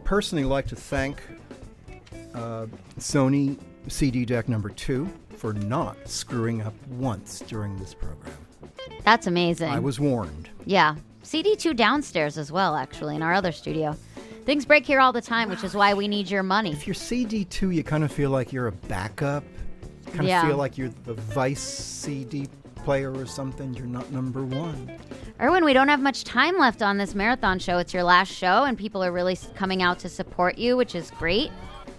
personally like to thank Sony CD Deck number 2 for not screwing up once during this program. That's amazing. I was warned. Yeah. CD2 downstairs as well, actually, in our other studio. Things break here all the time, which is why we need your money. If you're CD2, you kind of feel like you're a backup. You kind of feel like you're the Vice CD player or something. You're not number 1. Erwin, we don't have much time left on this marathon show. It's your last show, and people are really coming out to support you, which is great.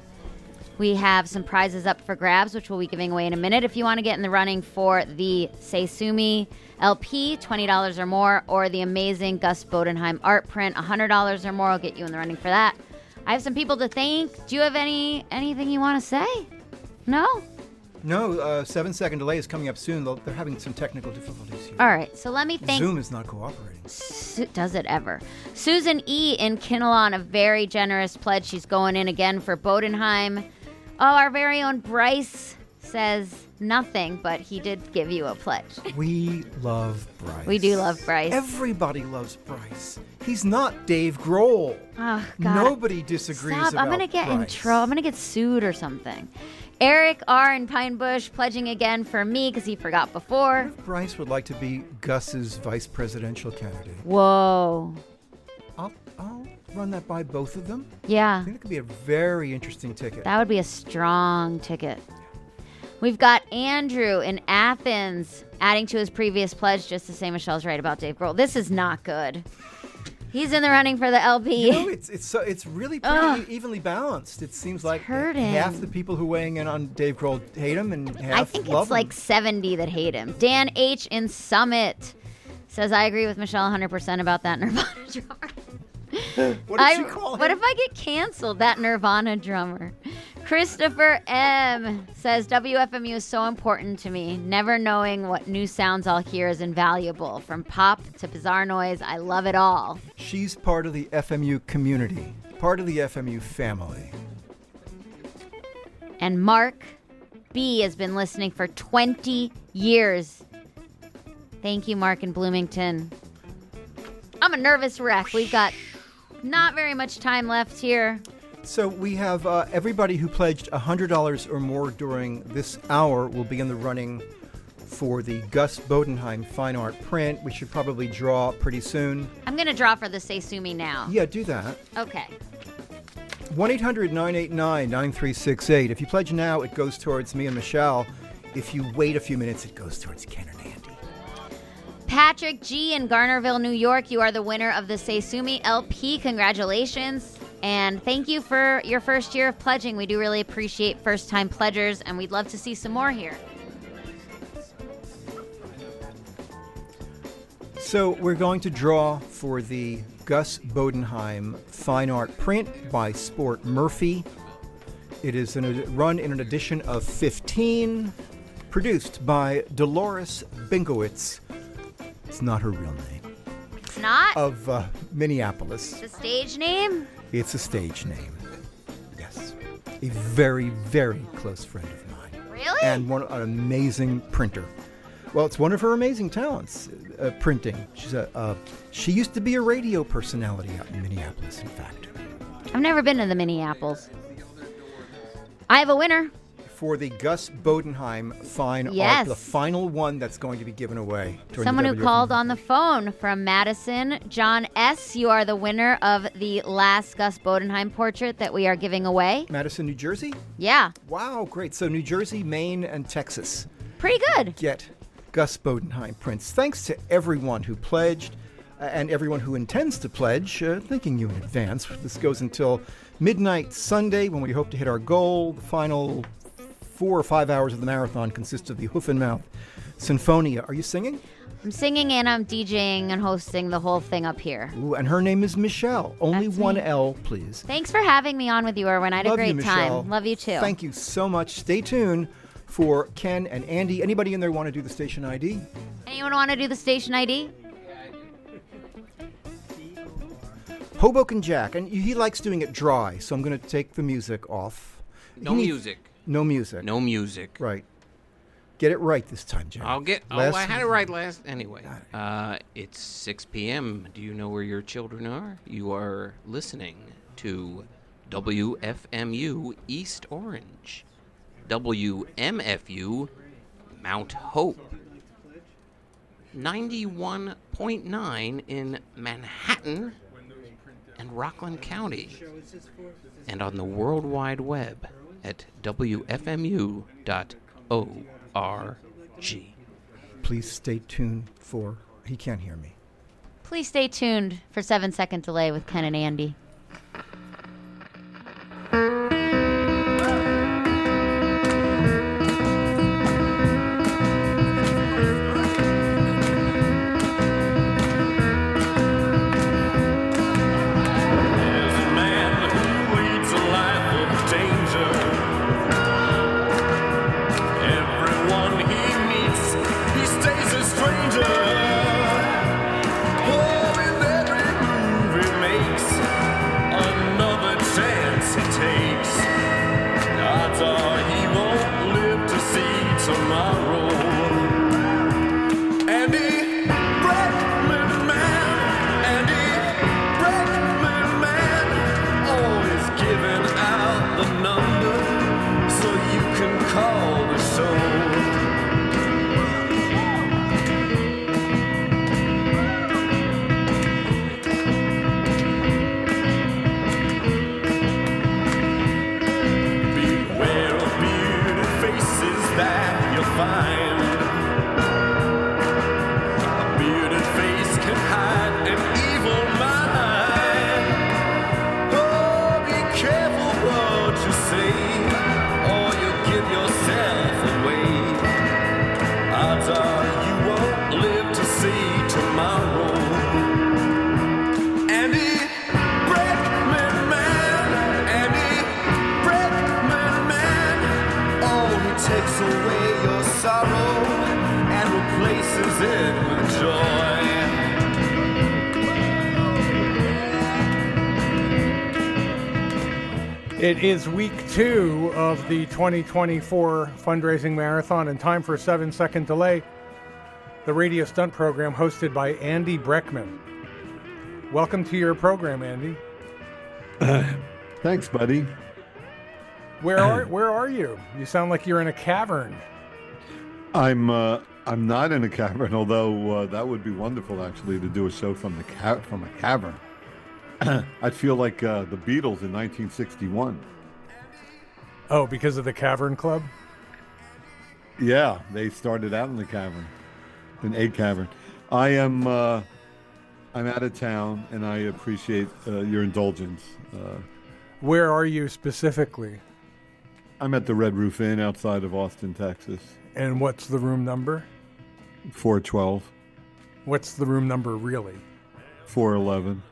We have some prizes up for grabs, which we'll be giving away in a minute. If you want to get in the running for the Seisumi LP, $20 or more, or the amazing Gus Bodenheim art print, $100 or more, will get you in the running for that. I have some people to thank. Do you have anything you want to say? No? No, 7-second delay is coming up soon. They're having some technical difficulties here. All right, so let me thank... Zoom is not cooperating. Does it ever? Susan E. in Kinnelon, a very generous pledge. She's going in again for Bodenheim. Oh, our very own Bryce says nothing, but he did give you a pledge. We love Bryce. We do love Bryce. Everybody loves Bryce. He's not Dave Grohl. Oh, God. Nobody disagrees about I'm going to get in Bryce. trouble. I'm going to get sued or something. Eric R. in Pine Bush pledging again for me because he forgot before. What if Bryce would like to be Gus's vice presidential candidate? Whoa. I'll run that by both of them. Yeah. I think it could be a very interesting ticket. That would be a strong ticket. We've got Andrew in Athens adding to his previous pledge just to say Michelle's right about Dave Grohl. This is not good. He's in the running for the LP. You know, it's really pretty evenly balanced. It seems like half the people who are weighing in on Dave Grohl hate him and half I think love it's like 70 that hate him. Dan H. in Summit says, I agree with Michelle 100% about that Nirvana drummer. What did she call him? What if I get canceled, that Nirvana drummer? Christopher M. says, WFMU is so important to me. Never knowing what new sounds I'll hear is invaluable. From pop to bizarre noise, I love it all. She's part of the FMU community, part of the FMU family. And Mark B. has been listening for 20 years. Thank you, Mark in Bloomington. I'm a nervous wreck. We've got not very much time left here. So we have everybody who pledged $100 or more during this hour will be in the running for the Gus Bodenheim fine art print. We should probably draw pretty soon. I'm going to draw for the Seisumi now. Yeah, do that. Okay. 1-800-989-9368. If you pledge now, it goes towards me and Michelle. If you wait a few minutes, it goes towards Ken and Andy. Patrick G. in Garnerville, New York, you are the winner of the Seisumi LP. Congratulations. And thank you for your first year of pledging. We do really appreciate first-time pledgers, and we'd love to see some more here. So we're going to draw for the Gus Bodenheim fine art print by Sport Murphy. It is run in an edition of 15, produced by Dolores Binkowitz. It's not her real name. It's not? Of Minneapolis. It's a stage name? It's a stage name. Yes. A very, very close friend of mine. Really? And an amazing printer. Well, it's one of her amazing talents, printing. She used to be a radio personality out in Minneapolis, in fact. I've never been to the Minneapolis. I have a winner. For the Gus Bodenheim fine art, the final one that's going to be given away. Someone who called on the phone from Madison, John S., you are the winner of the last Gus Bodenheim portrait that we are giving away. Madison, New Jersey? Yeah. Wow, great. So New Jersey, Maine, and Texas. Pretty good. Get Gus Bodenheim prints. Thanks to everyone who pledged and everyone who intends to pledge, thanking you in advance. This goes until midnight Sunday when we hope to hit our goal. The final 4 or 5 hours of the marathon consists of the Hoof and Mouth Sinfonia. Are you singing? I'm singing and I'm DJing and hosting the whole thing up here. Ooh, and her name is Michelle. Only That's one me. L, please. Thanks for having me on with you, Erwin. I had a great time. Love you too. Thank you so much. Stay tuned for Ken and Andy. Anybody in there want to do the station ID? Anyone want to do the station ID? Hoboken Jack, and he likes doing it dry, so I'm going to take the music off. No music. No music. No music. Right. Get it right this time, Jack. I had it right last. Anyway, it's 6 p.m. Do you know where your children are? You are listening to WFMU East Orange, WMFU Mount Hope, 91.9 in Manhattan and Rockland County, and on the World Wide Web at WFMU.org. Please stay tuned for He Can't Hear Me. Please stay tuned for 7 Second Delay with Ken and Andy. It is week 2 of the 2024 fundraising marathon and time for 7 Second Delay, the radio stunt program hosted by Andy Breckman. Welcome to your program, Andy. Thanks, buddy. Where are you? You sound like you're in a cavern. I'm not in a cavern, although that would be wonderful actually to do a show from a cavern. I feel like the Beatles in 1961. Oh, because of the Cavern Club? Yeah, they started out in the cavern, in a cavern. I'm out of town, and I appreciate your indulgence. Where are you specifically? I'm at the Red Roof Inn outside of Austin, Texas. And what's the room number? 412. What's the room number really? 411.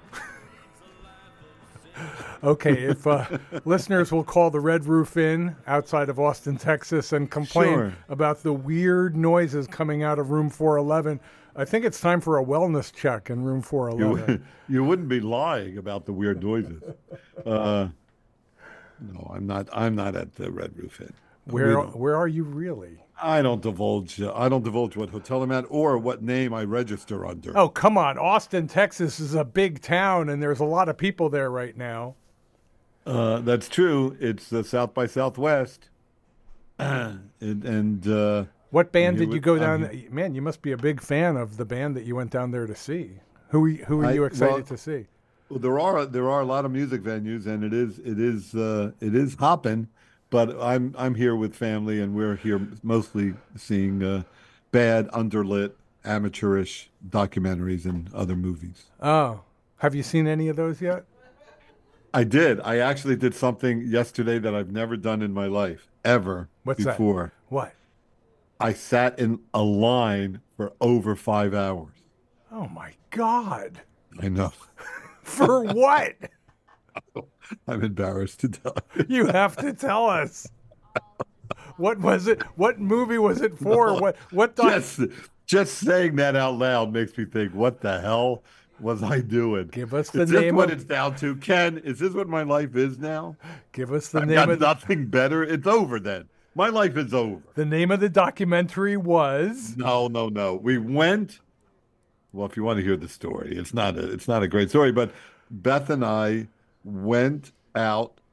Okay, if listeners will call the Red Roof Inn outside of Austin, Texas, and complain about the weird noises coming out of room 411, I think it's time for a wellness check in room 411. You wouldn't be lying about the weird noises. No, I'm not at the Red Roof Inn. Where are you really? I don't divulge what hotel I'm at or what name I register under. Oh, come on. Austin, Texas is a big town, and there's a lot of people there right now. That's true. It's the South by Southwest. What band did you go down? Man, you must be a big fan of the band that you went down there to see. Who are you excited to see? Well, there are a lot of music venues, and it is hopping. But I'm here with family, and we're here mostly seeing bad, underlit, amateurish documentaries and other movies. Oh, have you seen any of those yet? I did. I actually did something yesterday that I've never done in my life, ever. What's before. That? What? I sat in a line for over 5 hours. Oh, my God. I know. For what? I'm embarrassed to tell you. You have to tell us. What was it? What movie was it for? No, what just saying that out loud makes me think, what the hell was I doing? Give us the name. Is this what it's down to? Ken, is this what my life is now? Give us the I've name got of nothing better. It's over then. My life is over. The name of the documentary was? No. We went. Well, if you want to hear the story, it's not a great story, but Beth and I went out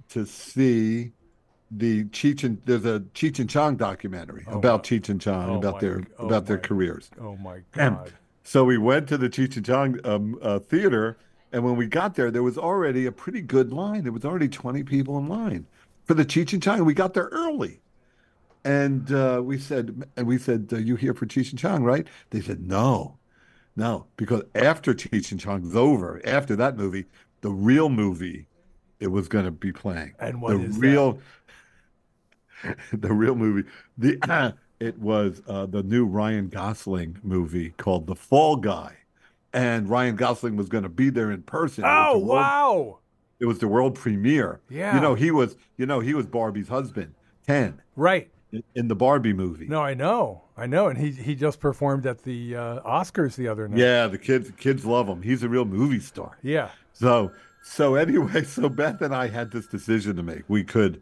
to see there's a Cheech and Chong documentary about Cheech and Chong, about their careers. Oh my And God. so we went to the Cheech and Chong theater, and when we got there was already a pretty good line. There was already 20 people in line for the Cheech and Chong. We got there early. And we said, you here for Cheech and Chong, right? They said, no, because after Cheech and Chong's over, after that movie, the real movie it was going to be playing. And what is that? The real movie. It was the new Ryan Gosling movie called The Fall Guy, and Ryan Gosling was going to be there in person. Oh, wow! It was the world premiere. Yeah. He was Barbie's husband, Ken. Right. In the Barbie movie. No, I know, and he just performed at the Oscars the other night. Yeah, the kids love him. He's a real movie star. Yeah. So anyway, so Beth and I had this decision to make. We could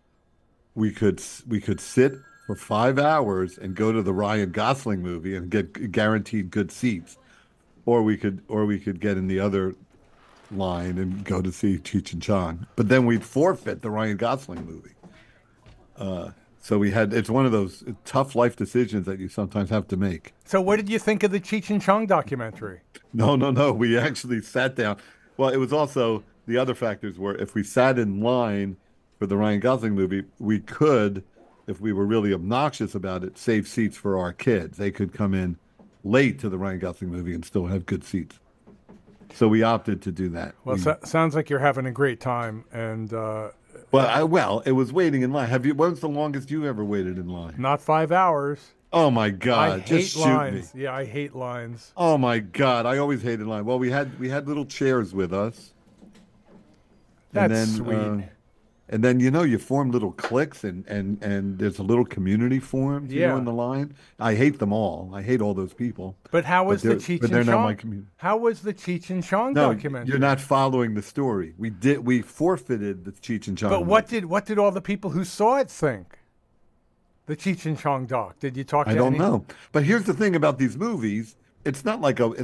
sit for 5 hours and go to the Ryan Gosling movie and get guaranteed good seats, or we could get in the other line and go to see Cheech and Chong. But then we'd forfeit the Ryan Gosling movie. So it's one of those tough life decisions that you sometimes have to make. So what did you think of the Cheech and Chong documentary? No. We actually sat down. Well, it was also, the other factors were, if we sat in line for the Ryan Gosling movie, we could, if we were really obnoxious about it, save seats for our kids. They could come in late to the Ryan Gosling movie and still have good seats. So we opted to do that. Well, sounds like you're having a great time, and Well, it was waiting in line. When was the longest you ever waited in line? not 5 hours. Oh my God! I Just hate shoot lines. me. Yeah, I hate lines. Oh my God! I always hated line. Well, we had little chairs with us. That's sweet. And then you form little cliques, and there's a little community formed. Yeah. In the line. I hate them all. I hate all those people. But how was the they're- Cheech but they're and not Chong? my community. How was the Cheech and Chong No, documentary? you're not following the story. We forfeited the Cheech and Chong. But what did all the people who saw it think? The Cheech and Chong doc. Did you talk to I don't any? know. But here's the thing about these movies. It's not like a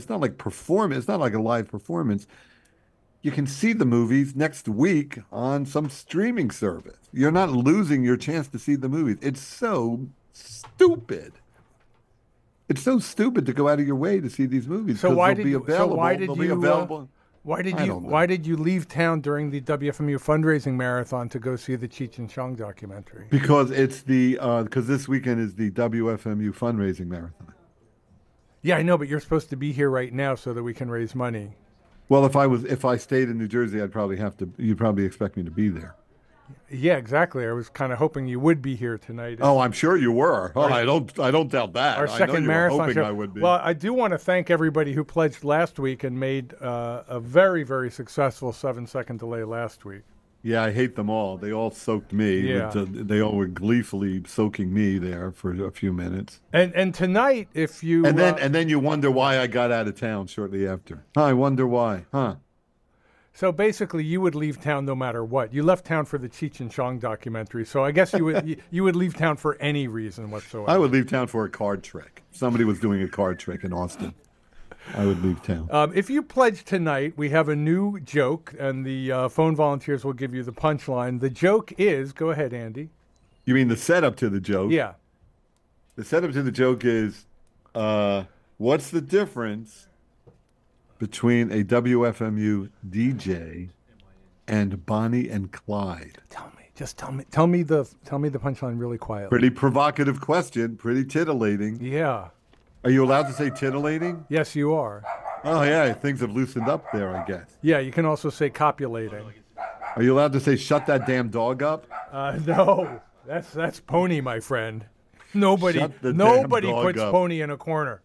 live performance. You can see the movies next week on some streaming service. You're not losing your chance to see the movies. It's so stupid. It's so stupid to go out of your way to see these movies. So why did be you? available. So why did They'll be you? available. Why did I you? don't know. Why did you leave town during the WFMU fundraising marathon to go see the Cheech and Chong documentary? Because because this weekend is the WFMU fundraising marathon. Yeah, I know, but you're supposed to be here right now so that we can raise money. Well, if I stayed in New Jersey, you'd probably expect me to be there. Yeah, exactly. I was kind of hoping you would be here tonight. Oh, I'm sure you were. Oh, I don't doubt that. Our I know second you were marathon hoping show. I would be. Well, I do want to thank everybody who pledged last week and made a very, very successful 7-second delay last week. Yeah, I hate them all. They all soaked me. Yeah. They all were gleefully soaking me there for a few minutes. And tonight, if you And then you wonder why I got out of town shortly after. I wonder why, huh? so basically, you would leave town no matter what. You left town for the Cheech and Chong documentary, so I guess you would you would leave town for any reason whatsoever. I would leave town for a card trick. Somebody was doing a card trick in Austin. I would leave town. If you pledge tonight, we have a new joke, and the phone volunteers will give you the punchline. The joke is, go ahead, Andy. You mean the setup to the joke? Yeah. The setup to the joke is, what's the difference between a WFMU DJ and Bonnie and Clyde? Tell me the punchline really quietly. Pretty provocative question, pretty titillating. Yeah. Are you allowed to say titillating? Yes, you are. Oh, yeah, things have loosened up there, I guess. Yeah, you can also say copulating. Are you allowed to say shut that damn dog up? No, that's Pony, my friend. Nobody Shut the damn dog puts up. Pony in a corner.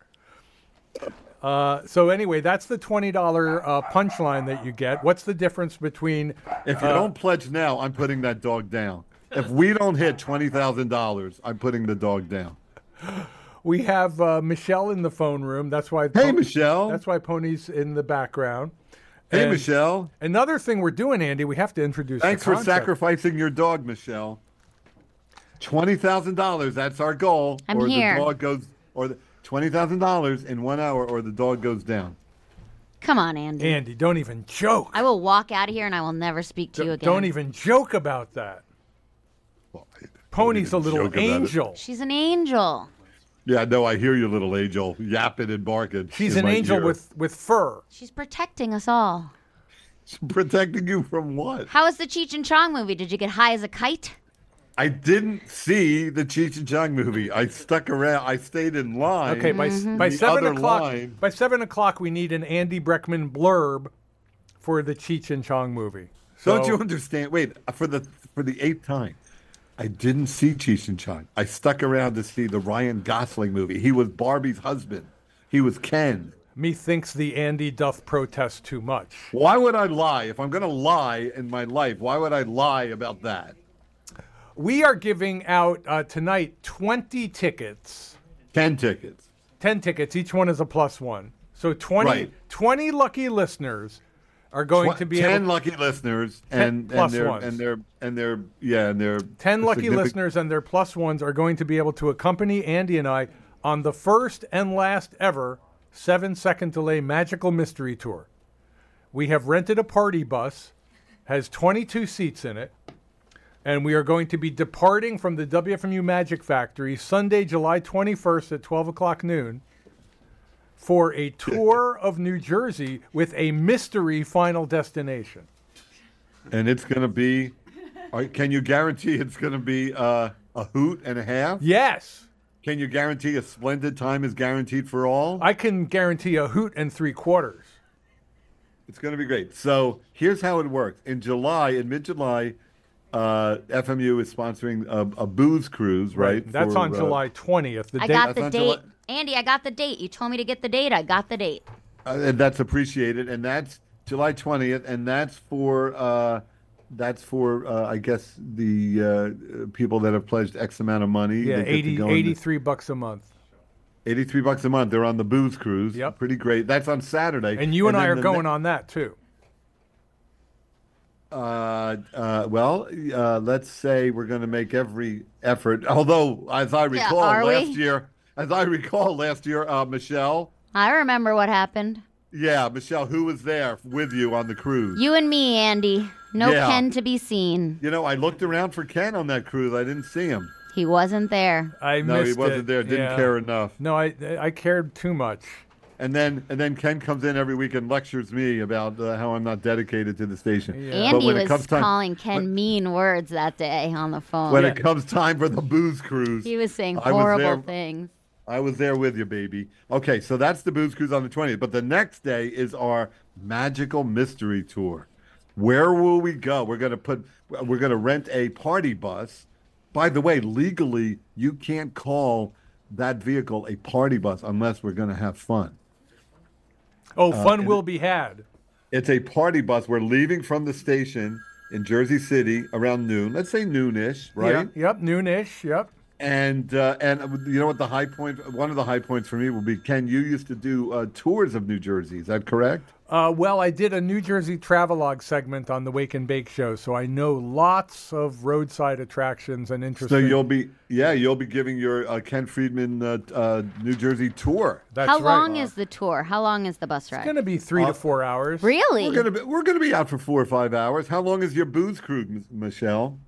So anyway, that's the $20 punchline that you get. What's the difference between? If you don't pledge now, I'm putting that dog down. If we don't hit $20,000, I'm putting the dog down. We have Michelle in the phone room. That's why. Hey, Michelle. That's why Pony's in the background. Hey, And Michelle. Another thing we're doing, Andy, we have to introduce. Thanks the for concept. sacrificing your dog, Michelle. $20,000. That's our goal. I'm here. The dog goes, or $20,000 in 1 hour, or the dog goes down. Come on, Andy. Andy, don't even joke. I will walk out of here and I will never speak to you again. Don't even joke about that. Well, Pony's a don't even little joke about it. angel. She's an angel. Yeah, no, I hear you, little angel, yapping and barking. She's in an my angel ear. with fur. She's protecting us all. Protecting you from what? How was the Cheech and Chong movie? Did you get high as a kite? I didn't see the Cheech and Chong movie. I stuck around. I stayed in line. Okay, by The 7 other o'clock. line- By 7 o'clock, we need an Andy Breckman blurb for the Cheech and Chong movie. Don't So- you understand? Wait, for the 8th time, I didn't see Cheech and Chong. I stuck around to see the Ryan Gosling movie. He was Barbie's husband. He was Ken. Methinks the Andy doth protest too much. Why would I lie? If I'm going to lie in my life, why would I lie about that? We are giving out tonight 20 tickets. 10 tickets. 10 tickets. Each one is a +1. So 20, Right. 20 lucky listeners are going to be 10 able, lucky listeners 10 plus ones. and their 10 lucky listeners and their +1s are going to be able to accompany Andy and I on the first and last ever 7-second delay magical mystery tour. We have rented a party bus, has 22 seats in it, and we are going to be departing from the WFMU Magic Factory Sunday, July 21st at 12 o'clock noon for a tour of New Jersey with a mystery final destination. And it's going to be, can you guarantee it's going to be a hoot and a half? Yes, Can you guarantee a splendid time is guaranteed for all? I can guarantee a hoot and 3/4. It's going to be great. So here's how it works. In mid-July, FMU is sponsoring a booze cruise, right? That's for, on July 20th. The I date. got That's the on date. July- Andy, I got the date. You told me to get the date. I got the date. And that's appreciated. And that's July 20th. And that's for I guess, the people that have pledged X amount of money. Yeah, They get to go $83 a month. $83 a month. They're on the booze cruise. Yep. Pretty great. That's on Saturday. And you and I then are the going on that too. Let's say we're going to make every effort. Although, as I recall, are we? last year, Michelle. I remember what happened. Yeah, Michelle, who was there with you on the cruise? You and me, Andy. No Yeah. Ken to be seen. You know, I looked around for Ken on that cruise. I didn't see him. He wasn't there. I No, he missed wasn't it. there. Didn't Yeah. care enough. No, I cared too much. And then Ken comes in every week and lectures me about how I'm not dedicated to the station. Yeah. But Andy when it was comes time, calling Ken mean words that day on the phone. when it comes time for the booze cruise, He was saying I was horrible there. things. I was there with you, baby. Okay, so that's the booze cruise on the 20th. But the next day is our magical mystery tour. Where will we go? We're gonna rent a party bus. By the way, legally, you can't call that vehicle a party bus unless we're gonna have fun. Oh, fun will be had. It's a party bus. We're leaving from the station in Jersey City around noon. Let's say noonish, right? Yep, noonish. Yep. And you know what the high point? One of the high points for me will be, Ken, you used to do tours of New Jersey. Is that correct? Well, I did a New Jersey travelogue segment on the Wake and Bake show, so I know lots of roadside attractions and interesting. So you'll be giving your Ken Friedman New Jersey tour. That's How right. long is the tour? How long is the bus It's ride? going to be 3 to 4 hours. Really? We're gonna be out for 4 or 5 hours. How long is your booze cruise, Michelle?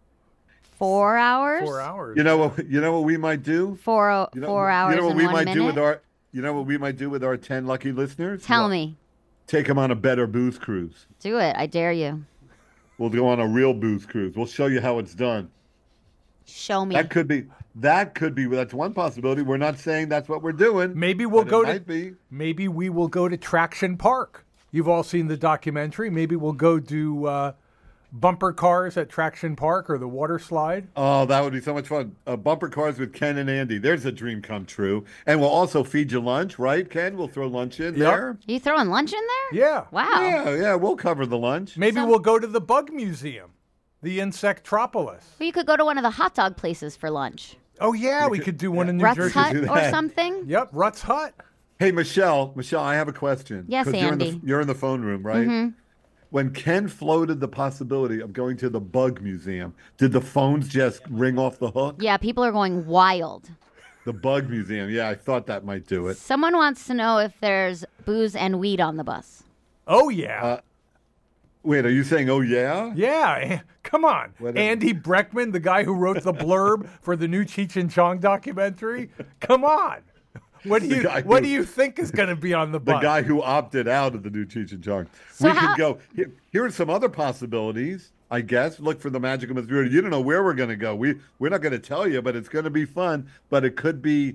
4 hours? 4 hours. You know what we might do? 4 You know, 4 hours You know what and we 1 might minute? do with our. You know what we might do with our 10 lucky listeners? Tell me. Take them on a better booze cruise. Do it. I dare you. We'll go on a real booze cruise. We'll show you how it's done. Show me. That could be. That's one possibility. We're not saying that's what we're doing. Maybe we'll but go it to. might be. Maybe we will go to Traction Park. You've all seen the documentary. Maybe we'll go do bumper cars at Traction Park or the water slide. Oh, that would be so much fun. Bumper cars with Ken and Andy. There's a dream come true. And we'll also feed you lunch, right, Ken? We'll throw lunch in there. Are you throwing lunch in there? Yeah. Wow. Yeah, we'll cover the lunch. Maybe we'll go to the Bug Museum, the Insectropolis. Well, you could go to one of the hot dog places for lunch. Oh, yeah, we could do one in New Rutt's Jersey. Hut do or that. something? Yep, Rutt's Hut. Hey, Michelle, I have a question. Yes, 'Cause Andy. You're in the phone room, right? When Ken floated the possibility of going to the Bug Museum, did the phones just ring off the hook? Yeah, people are going wild. The Bug Museum. Yeah, I thought that might do it. Someone wants to know if there's booze and weed on the bus. Oh, yeah. Wait, are you saying, oh, yeah? Yeah, come on. What- Andy Breckman, the guy who wrote the blurb for the new Cheech and Chong documentary. Come on. What do you think is going to be on the The bus? guy who opted out of the new Cheech and Chong. So We how- could go. Here are some other possibilities, I guess. Look for the Magical Mystery Tour. You don't know where we're going to go. We're not going to tell you, but it's going to be fun. But it could be,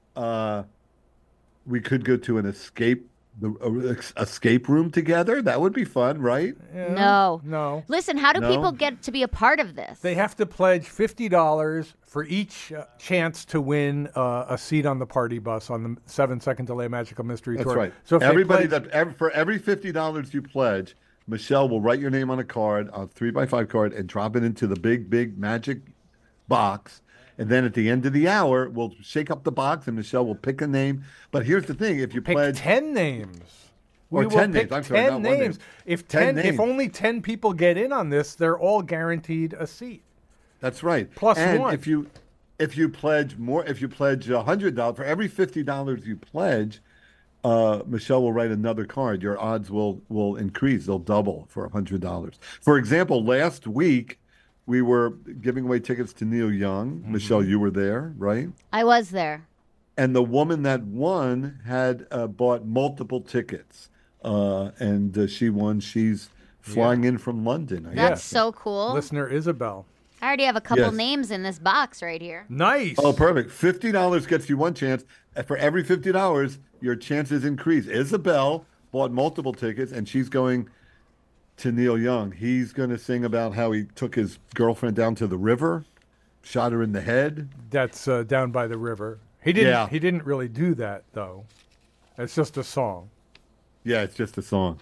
we could go to an escape room together. That would be fun, right? Yeah, No. No. Listen, how do No? people get to be a part of this? They have to pledge $50 for each chance to win a seat on the party bus on the 7-second delay Magical Mystery That's Tour. right. So if they Everybody pledge- for every $50 you pledge, Michelle will write your name on a 3x5 card, and drop it into the big magic box. And then at the end of the hour, we'll shake up the box, and Michelle will pick a name. But here's the thing: if you pick pledge 10 names. Or We will 10 pick names. I'm sorry, 10 not one name. names. If 10 if names. only 10 people get in on this, they're all guaranteed a seat. That's right. Plus and one. if you pledge $100 for every $50 you pledge, Michelle will write another card. Your odds will increase. They'll double for $100. For example, last week we were giving away tickets to Neil Young. Mm-hmm. Michelle, you were there, right? I was there. And the woman that won had bought multiple tickets, and she won. She's flying in from London. I That's guess. so cool. Listener Isabel. I already have a couple Yes. names in this box right here. Nice. Oh, perfect. $50 gets you one chance. For every $50, your chances increase. Isabel bought multiple tickets, and she's going to Neil Young. He's going to sing about how he took his girlfriend down to the river, shot her in the head. That's down by the river. He didn't. Yeah. He didn't really do that though. It's just a song. Yeah, it's just a song.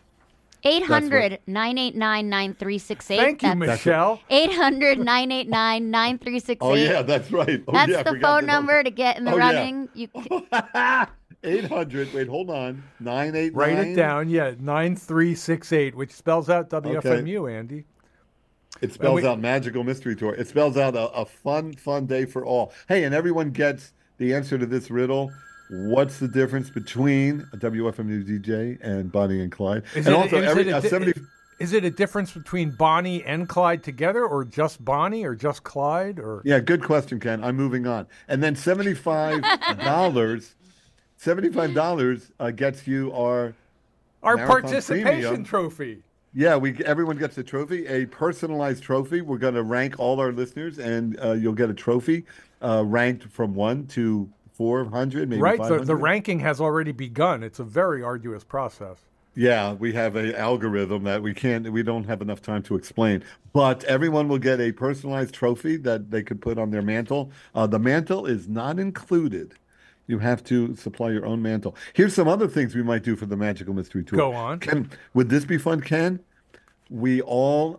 800-989-9368. Thank you, Michelle. 800-989-9368. Oh, yeah, that's right. Oh, That's yeah, I the forgot phone number to get in the Oh, yeah. running. You 800, wait, hold on. 989. Write it down. Yeah, 9368, which spells out WFMU, Andy. It spells we- out Magical Mystery Tour. It spells out a fun day for all. Hey, and everyone gets the answer to this riddle. What's the difference between a WFMU DJ and Bonnie and Clyde? Is and it- also, is it a 70. Is it a difference between Bonnie and Clyde together, or just Bonnie, or just Clyde, or? Yeah, good question, Ken. I'm moving on. And then $75. $75 gets you our Marathon participation Premium. trophy. Yeah, everyone gets a trophy, a personalized trophy. We're going to rank all our listeners, and you'll get a trophy ranked from 1 to 400, maybe Right. 500. The ranking has already begun. It's a very arduous process. Yeah, we have an algorithm that we don't have enough time to explain. But everyone will get a personalized trophy that they could put on their mantle. The mantle is not included. You have to supply your own mantle. Here's some other things we might do for the Magical Mystery Tour. Go on. Ken, would this be fun, Ken? We all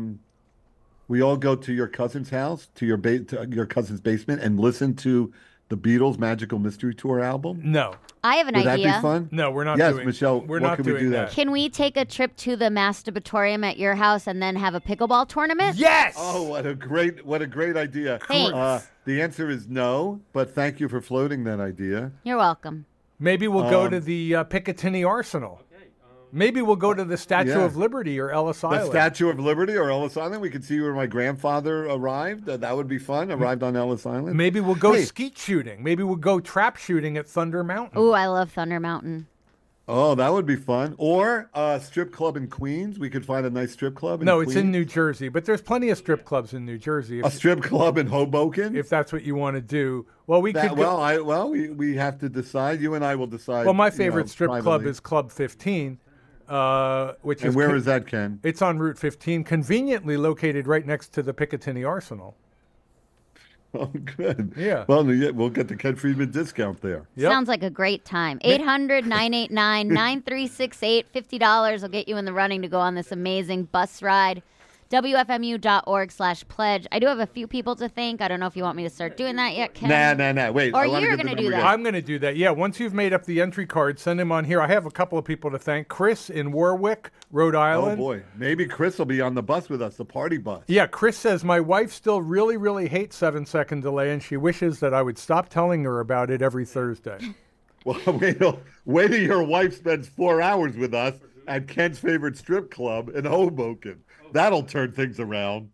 go to your cousin's house, to your cousin's basement, and listen to the Beatles' Magical Mystery Tour album. No. I have an Would that idea. be fun? No, we're not Yes, doing. Michelle. We're what not can doing we do that. Can we take a trip to the masturbatorium at your house and then have a pickleball tournament? Yes. Oh, what a great idea! Thanks. The answer is no, but thank you for floating that idea. You're welcome. Maybe we'll go to the Picatinny Arsenal. Maybe we'll go to the Statue yeah. of Liberty or Ellis The Island. Statue of Liberty or Ellis Island. We could see where my grandfather arrived. That would be fun. Arrived on Ellis Island. Maybe we'll go Hey. skeet shooting. Maybe we'll go trap shooting at Thunder Mountain. Ooh, I love Thunder Mountain. Oh, that would be fun. Or a strip club in Queens. We could find a nice strip club in No, Queens. it's in New Jersey, but there's plenty of strip clubs in New Jersey A strip club in Hoboken. if that's what you want to do. Well, we could go. We have to decide. You and I will decide. Well, my favorite strip club privately. is Club 15, which And is where is that, Ken? It's on Route 15, conveniently located right next to the Picatinny Arsenal. Oh, good. Yeah. Well, we'll get the Ken Friedman discount there. Yep. Sounds like a great time. 800-989-9368. $50 will get you in the running to go on this amazing bus ride. WFMU.org/pledge. I do have a few people to thank. I don't know if you want me to start doing that yet, Ken. Nah. Wait. Or I wanna you're get the gonna do number that. again. I'm going to do that. Yeah, once you've made up the entry card, send him on here. I have a couple of people to thank. Chris in Warwick, Rhode Oh Island. boy, maybe Chris will be on the bus with us, the party bus. Yeah, Chris says, my wife still really, really hates 7-second delay, and she wishes that I would stop telling her about it every Thursday. Well, wait till your wife spends 4 hours with us at Ken's favorite strip club in Hoboken. That'll turn things around.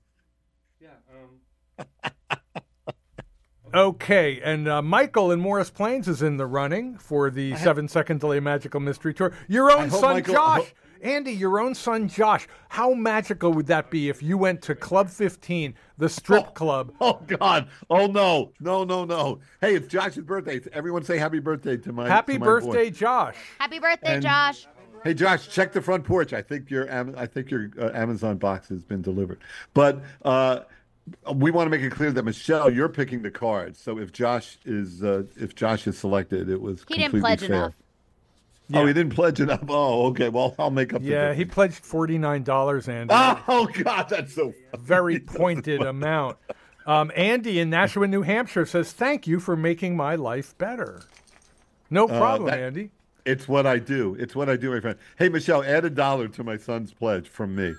Okay, and Michael in Morris Plains is in the running for the 7-second delay magical mystery tour. Your own son, Josh. Andy, your own son, Josh. How magical would that be if you went to Club 15, the strip club? Oh, God. Oh, no. Hey, it's Josh's birthday. Everyone say happy birthday to my Happy birthday, boy. Josh. Happy birthday, And- Josh. Hey, Josh, check the front porch. I think your Amazon box has been delivered. But we want to make it clear that, Michelle, you're picking the cards. So if Josh is selected, it was He completely didn't pledge fair. enough. Oh, he didn't pledge enough. Oh, okay. Well, I'll make up the Yeah, he difference. pledged $49, Andy. Oh, God, that's so A very pointed amount. Andy in Nashua, New Hampshire says, thank you for making my life better. No problem, Andy. It's what I do. It's what I do, my friend. Hey, Michelle, add $1 to my son's pledge from me.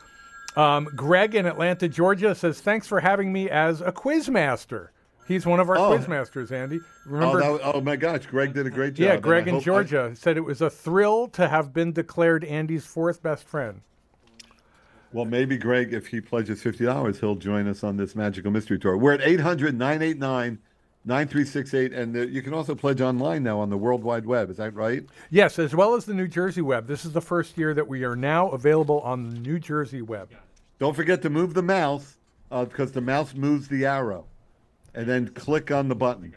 Greg in Atlanta, Georgia says, thanks for having me as a quiz master. He's one of our quiz masters, Andy. Remember? Oh, my gosh. Greg did a great job. Yeah, And Greg I in hope Georgia said it was a thrill to have been declared Andy's fourth best friend. Well, maybe Greg, if he pledges $50, he'll join us on this magical mystery tour. We're at 800-989-9368, and you can also pledge online now on the World Wide Web. Is that right? Yes, as well as the New Jersey web. This is the first year that we are now available on the New Jersey web. Don't forget to move the mouse because the mouse moves the arrow, and then click on the button.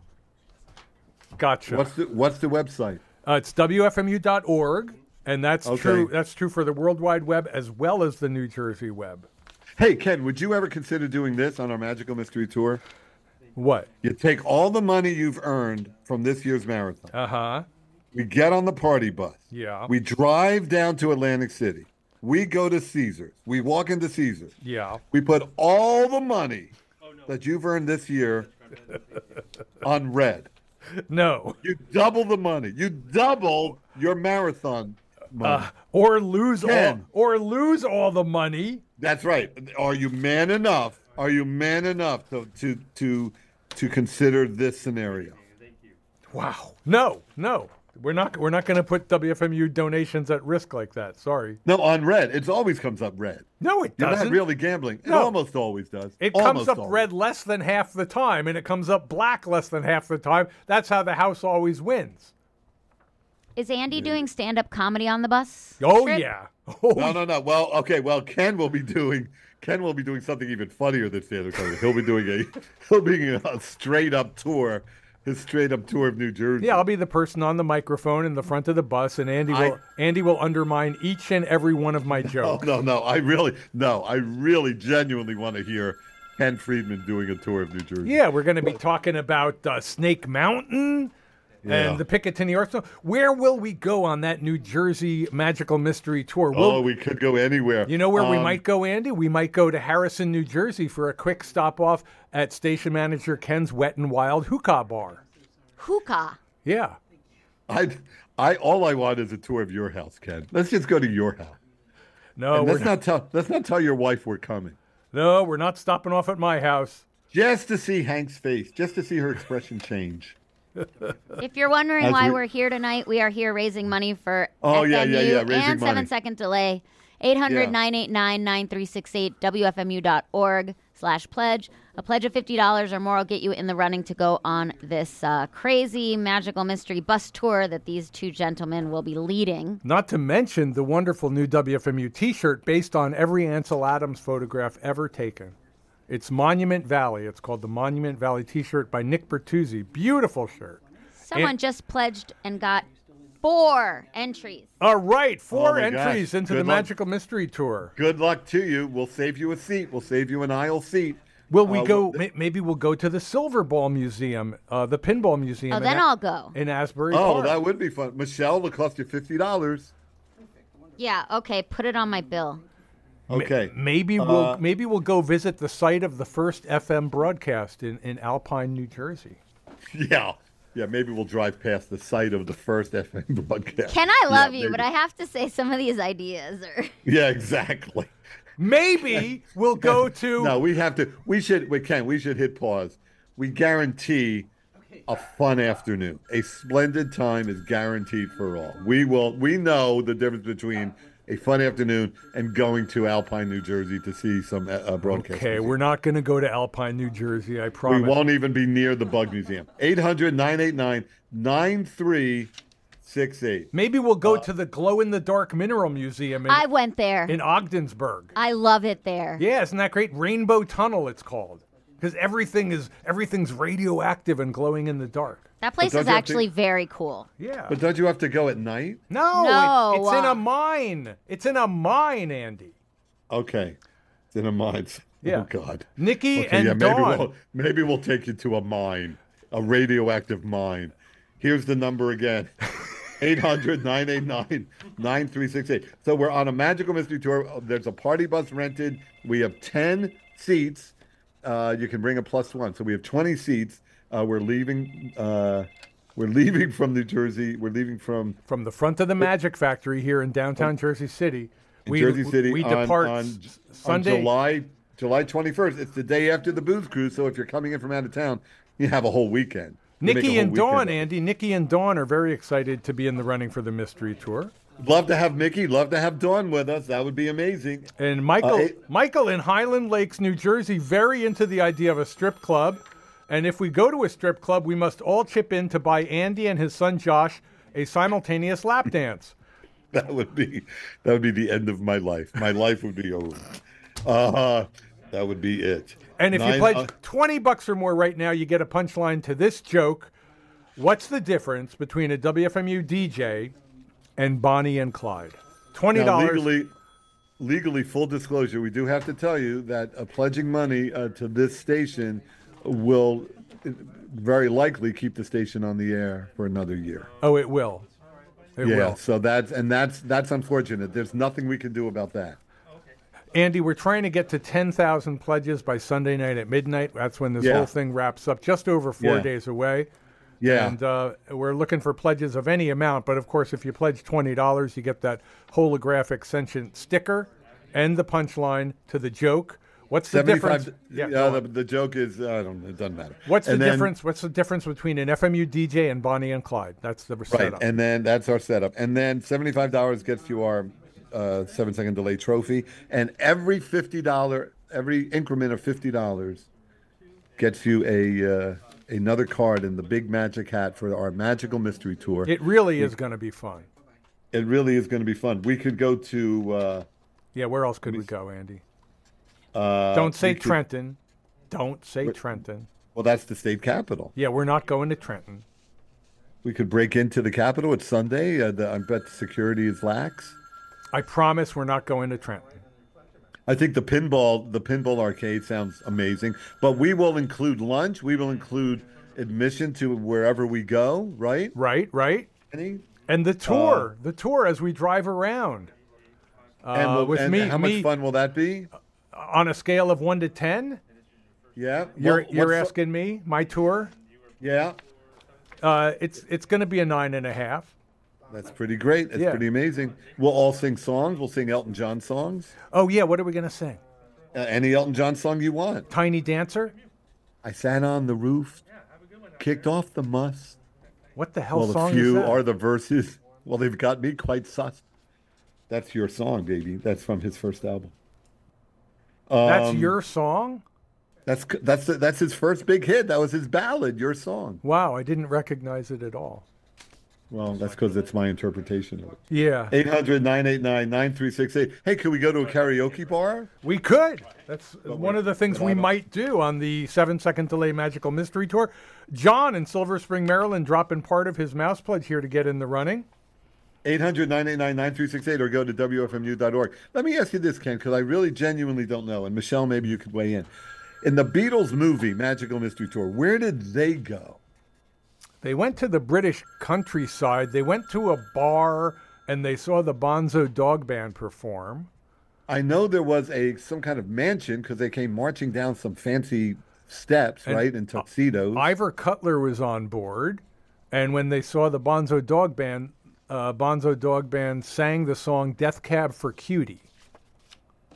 Gotcha. What's the website? It's WFMU.org, and that's Okay. true. That's true for the World Wide Web as well as the New Jersey web. Hey, Ken, would you ever consider doing this on our magical mystery tour? What? You take all the money you've earned from this year's marathon. Uh-huh. We get on the party bus. Yeah. We drive down to Atlantic City. We go to Caesars. We walk into Caesars. Yeah. We put all the money that you've earned this year on red. No. You double the money. You double your marathon money. Or lose Ken. all the money. That's right. Are you man enough? Are you man enough to consider this scenario? Wow. No. We're not going to put WFMU donations at risk like that. Sorry. No, on red. It always comes up red. No, it You're doesn't. not really gambling. It No. almost always does. It Almost comes up always. red less than half the time, and it comes up black less than half the time. That's how the house always wins. Is Andy doing stand-up comedy on the bus? Oh, trip? yeah. Oh, No. Well, okay. Well, Ken will be doing something even funnier than stand-up comedy. He'll be doing a straight up tour. His straight up tour of New Jersey. Yeah, I'll be the person on the microphone in the front of the bus, and Andy will undermine each and every one of my Oh, jokes. no. I really genuinely want to hear Ken Friedman doing a tour of New Jersey. Yeah, we're going to be talking about Snake Mountain and the Picatinny Arsenal. Where will we go on that New Jersey magical mystery tour? We could go anywhere. You know where we might go, Andy? We might go to Harrison, New Jersey for a quick stop off at station manager Ken's Wet and Wild Hookah Bar. Hookah. Yeah. All I want is a tour of your house, Ken. Let's just go to your house. No, And let's not tell your wife we're coming. no, we're not stopping off at my house. Just to see Hank's face, just to see her expression change. If you're wondering As why we- we're here tonight, we are here raising money for Oh, yeah, FMU raising and money. 7-second delay. 800-989-9368, WFMU.org/pledge. A pledge of $50 or more will get you in the running to go on this crazy magical mystery bus tour that these two gentlemen will be leading. Not to mention the wonderful new WFMU t-shirt based on every Ansel Adams photograph ever taken. It's Monument Valley. It's called the Monument Valley t-shirt by Nick Bertuzzi. Beautiful shirt. Someone just pledged and got 4 entries. All right, 4 my entries gosh. into Good the luck. Magical Mystery Tour. Good luck to you. We'll save you a seat. We'll save you an aisle seat. Will we go? Maybe we'll go to the Silver Ball Museum, the Pinball Museum. Oh, then I'll go. in Asbury Oh, Park. that would be fun. Michelle, it'll cost you $50. Yeah, okay, put it on my bill. Okay. Maybe we'll go visit the site of the first FM broadcast in Alpine, New Jersey. Yeah. Yeah, maybe we'll drive past the site of the first FM broadcast. Ken, I love Yeah, you, but maybe. I have to say some of these ideas are... Yeah, exactly. Maybe we'll go to. No, we have to. We should hit pause. We guarantee a fun afternoon. A splendid time is guaranteed for all. We know the difference between a fun afternoon and going to Alpine, New Jersey to see some broadcast. Okay, music. we're not going to go to Alpine, New Jersey, I We promise. won't even be near the Bug Museum. 800-989-9368. Maybe we'll go to the Glow-in-the-Dark Mineral Museum I went there. in Ogdensburg. I love it there. Yeah, isn't that great? Rainbow Tunnel, it's called. Because everything's radioactive and glowing in the dark. That place But is don't you have to- actually very cool. Yeah. But don't you have to go at night? No, it's in No. a mine. It's in a mine, Andy. Okay. It's in a mine. Yeah. Oh, God. Nikki Okay, and yeah, Dawn. maybe we'll take you to a mine, a radioactive mine. Here's the number again. 800-989-9368. So we're on a Magical Mystery Tour. There's a party bus rented. We have 10 seats. You can bring a +1. So we have 20 seats. We're leaving from New Jersey. We're leaving from From the front of the Magic Factory here in downtown Jersey City. Jersey City We on, depart on Sunday. July 21st. It's the day after the booze cruise. So if you're coming in from out of town, you have a whole weekend. You make a Nikki whole and Dawn, weekend. Andy. Nikki and Dawn are very excited to be in the running for the mystery tour. Love to have Mickey. Love to have Dawn with us. That would be amazing. And Michael, Hey. Michael in Highland Lakes, New Jersey, very into the idea of a strip club. And if we go to a strip club, we must all chip in to buy Andy and his son Josh a simultaneous lap dance. That would be the end of my life. My life would be over. That would be it. And if you pledge $20 or more right now, you get a punchline to this joke. What's the difference between a WFMU DJ and Bonnie and Clyde? $20. Now, legally, full disclosure, we do have to tell you that pledging money to this station will very likely keep the station on the air for another year. Oh, it will. It will. So that's unfortunate. There's nothing we can do about that. Andy, we're trying to get to 10,000 pledges by Sunday night at midnight. That's when this Yeah. whole thing wraps up, just over 4 days away. Yeah. And we're looking for pledges of any amount. But, of course, if you pledge $20, you get that holographic sentient sticker and the punchline to the joke. What's the difference? Go on. The joke is, I don't know, it doesn't matter. What's the difference? What's the difference between an FMU DJ and Bonnie and Clyde? That's the setup. Right, and then that's our setup. And then $75 gets you our 7-second delay trophy. And every increment of $50 gets you another card in the big magic hat for our Magical Mystery Tour. It really is going to be fun. It really is going to be fun. We could go to... where else could we go, Andy? Don't say Trenton. Don't say Trenton. Well, that's the state capital. Yeah, we're not going to Trenton. We could break into the Capitol. It's Sunday. I bet the security is lax. I promise we're not going to Trenton. I think the pinball arcade sounds amazing. But we will include lunch. We will include admission to wherever we go. Right. Right. Any? And the tour, as we drive around. How much fun will that be? On a scale of 1 to 10? Yeah. You're asking me my tour? Yeah. It's going to be a 9.5. That's pretty great. It's pretty amazing. We'll all sing songs. We'll sing Elton John songs. Oh yeah, what are we going to sing? Any Elton John song you want. Tiny Dancer? I sat on the roof, kicked off the must. What the hell Well, song a few is that? are the verses. Well, they've got me quite sus. That's your song, baby. That's from his first album. That's your song? That's his first big hit. That was his ballad, Your Song. Wow, I didn't recognize it at all. Well, that's because it's my interpretation of it. Yeah. 800-989-9368. Hey, could we go to a karaoke bar? We could. That's one of the things we might do on the 7-second delay Magical Mystery Tour. John in Silver Spring, Maryland, dropping part of his mouse pledge here to get in the running. 800-989-9368 or go to WFMU.org. Let me ask you this, Ken, because I really genuinely don't know. And Michelle, maybe you could weigh in. In the Beatles movie, Magical Mystery Tour, where did they go? They went to the British countryside. They went to a bar and they saw the Bonzo Dog Band perform. I know there was some kind of mansion because they came marching down some fancy steps, right, in tuxedos. Ivor Cutler was on board. And when they saw the Bonzo Dog Band sang the song Death Cab for Cutie.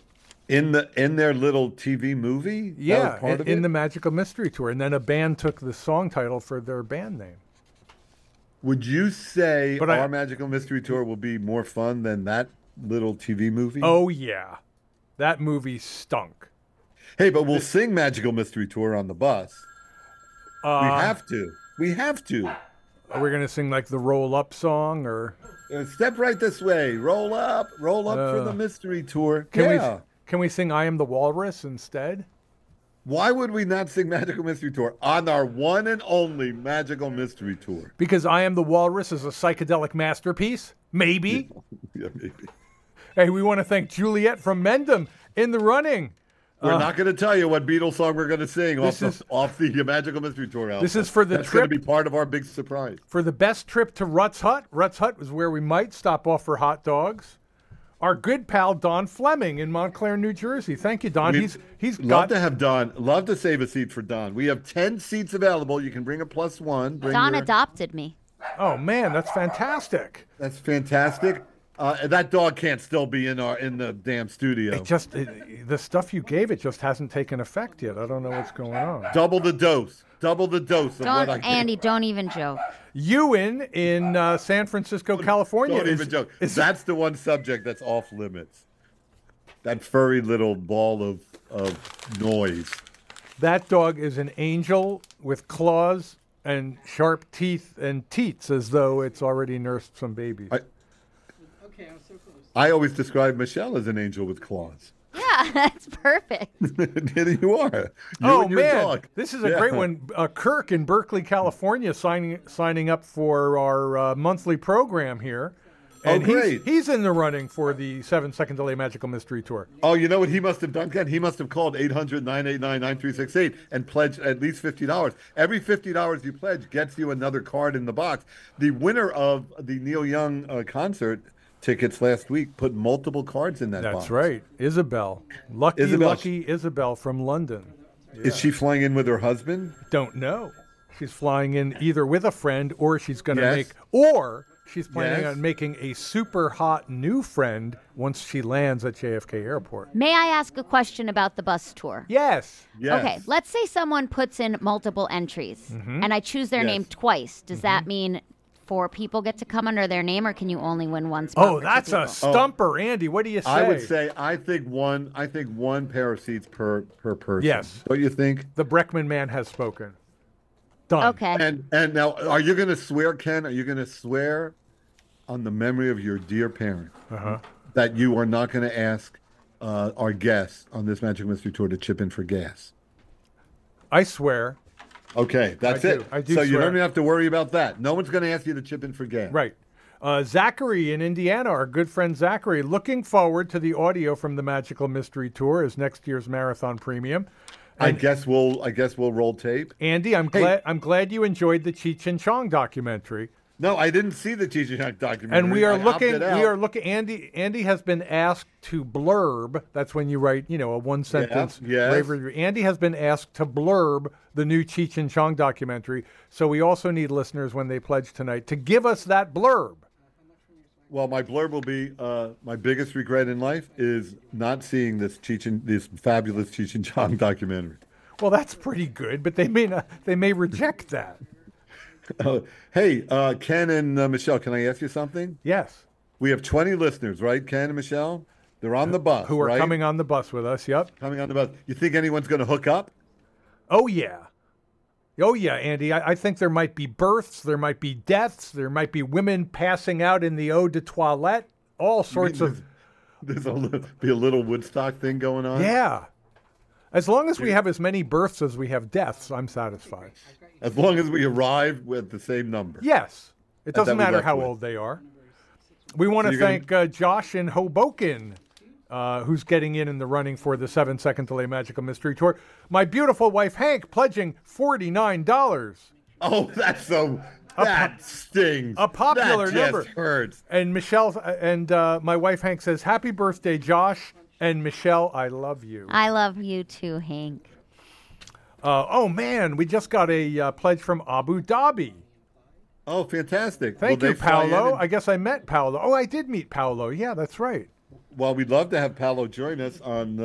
In their little TV movie? That Yeah, was part of in it? the Magical Mystery Tour. And then a band took the song title for their band name. Would you say But our Magical Mystery Tour will be more fun than that little TV movie? Oh, yeah. That movie stunk. Hey, but we'll sing Magical Mystery Tour on the bus. We have to. We have to. Are we going to sing like the Roll Up song or... Step right this way. Roll up for the mystery tour. Can we sing I Am the Walrus instead? Why would we not sing Magical Mystery Tour on our one and only Magical Mystery Tour? Because I Am the Walrus is a psychedelic masterpiece? Maybe. Yeah, maybe. Hey, we want to thank Juliet from Mendham in the running. We're not going to tell you what Beatles song we're going to sing off the Magical Mystery Tour album. This is for the That's trip. going to be part of our big surprise. For the best trip to Rutt's Hut. Rutt's Hut was where we might stop off for hot dogs. Our good pal Don Fleming in Montclair, New Jersey. Thank you, Don. He's Love to have Don. Love to save a seat for Don. We have 10 seats available. You can bring a +1. Don adopted me. Oh man, that's fantastic. That's fantastic. That dog can't still be in the damn studio. The stuff you gave it just hasn't taken effect yet. I don't know what's going on. Double the dose of what I gave. Andy, don't even joke. Ewan in San Francisco, California. Don't even joke. That's the one subject that's off limits. That furry little ball of noise. That dog is an angel with claws and sharp teeth and teats, as though it's already nursed some babies. I always describe Michelle as an angel with claws. Yeah, that's perfect. You are. Oh and your man, dog. this is a great one. Kirk in Berkeley, California, signing up for our monthly program here. And great. He's in the running for the 7-second delay Magical Mystery Tour. Oh, you know what he must have done, Ken? He must have called 800-989-9368 and pledged at least $50. Every $50 you pledge gets you another card in the box. The winner of the Neil Young concert tickets last week put multiple cards in that box. That's right. Isabel. Lucky Isabel from London. Yeah. Is she flying in with her husband? Don't know. She's flying in either with a friend or she's going to she's planning on making a super hot new friend once she lands at JFK Airport. May I ask a question about the bus tour? Yes. Okay, let's say someone puts in multiple entries and I choose their name twice. Does that mean 4 people get to come under their name, or can you only win one spot? Oh, that's a stumper, Andy. What do you say? I would say I think one pair of seats per person. Yes. Don't you think? The Breckman man has spoken. Done. Okay. And now, are you going to swear, Ken? Are you going to swear on the memory of your dear parent that you are not going to ask our guests on this Magic Mystery Tour to chip in for gas? I swear. Okay, that's it. I do so swear. you don't even have to worry about that. No one's going to ask you to chip in for gas. Right. Zachary in Indiana, our good friend Zachary, looking forward to the audio from the Magical Mystery Tour as next year's Marathon Premium. I guess we'll roll tape. Andy, I'm glad you enjoyed the Cheech and Chong documentary. No, I didn't see the Cheech and Chong documentary. And we are looking. Andy has been asked to blurb. That's when you write, a one sentence rave review. Andy has been asked to blurb the new Cheech and Chong documentary. So we also need listeners when they pledge tonight to give us that blurb. Well, my blurb will be my biggest regret in life is not seeing this fabulous Cheech and Chong documentary. Well, that's pretty good, but they may reject that. Hey, Ken and Michelle, can I ask you something? Yes. We have 20 listeners, right, Ken and Michelle? They're on the bus, who are coming on the bus with us, yep. Coming on the bus. You think anyone's going to hook up? Oh, yeah. Oh, yeah, Andy. I think there might be births, there might be deaths, there might be women passing out in the eau de toilette, all sorts of... There's be a little Woodstock thing going on? Yeah. As long as we have as many births as we have deaths, I'm satisfied. As long as we arrive with the same number. Yes. It doesn't matter how old they are. We want to thank Josh in Hoboken, who's getting in the running for the 7-second delay Magical Mystery Tour. My beautiful wife, Hank, pledging $49. Oh, that stings. A popular number. That just hurts. And Michelle and my wife, Hank, says, happy birthday, Josh. And Michelle, I love you. I love you too, Hank. Oh, man, we just got a pledge from Abu Dhabi. Oh, fantastic. Thank you, Paolo. I guess I met Paolo. Oh, I did meet Paolo. Yeah, that's right. Well, we'd love to have Paolo join us on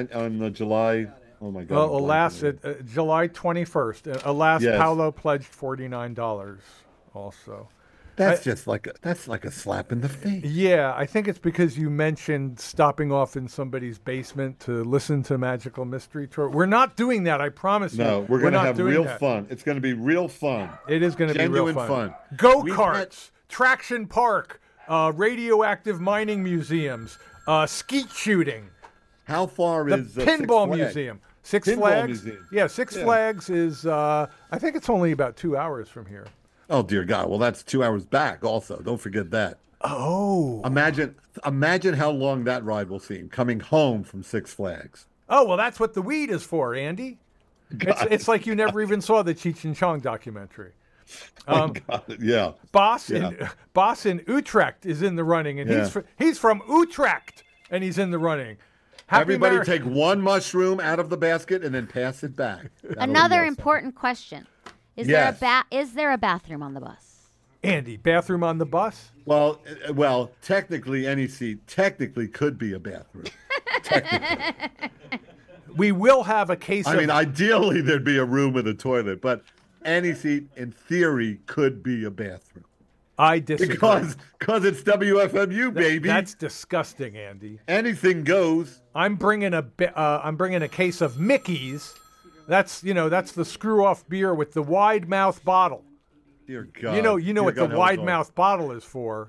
July. Oh my God! Well, alas, July 21st. Alas, Yes. Paolo pledged $49 also. That's like a slap in the face. Yeah, I think it's because you mentioned stopping off in somebody's basement to listen to Magical Mystery Tour. We're not doing that, I promise you. No, we're going to not have doing real that. fun. It's going to be real fun. It is going to be real Genuine fun. Go-karts, Traction Park, radioactive mining museums, skeet shooting, How far the is Pinball Six Flags? Museum. Six Pinball Flags? Museum. Yeah, Six Yeah. Flags is, I think it's only about 2 hours from here. Oh dear God! Well, that's 2 hours back. Also, don't forget that. Oh. Imagine how long that ride will seem coming home from Six Flags. Oh, well, that's what the weed is for, Andy. It's like you never even saw the Cheech and Chong documentary. God, yeah. Boss Yeah. in Utrecht is in the running, and Yeah. he's from Utrecht, and he's in the running. Happy Everybody Mar- take one mushroom out of the basket and then pass it back. That'll Another be important question: Is Yes. there a bathroom on the bus? Andy, bathroom on the bus? Well, technically, any seat technically could be a bathroom. Technically. We will have a case I of... mean, ideally, there'd be a room with a toilet, but any seat, in theory, could be a bathroom. I disagree. Because it's WFMU, baby. That's disgusting, Andy. Anything goes. I'm bringing a case of Mickey's. That's the screw-off beer with the wide mouth bottle. Dear God. You know Dear what God, the how wide it's all- mouth bottle is for.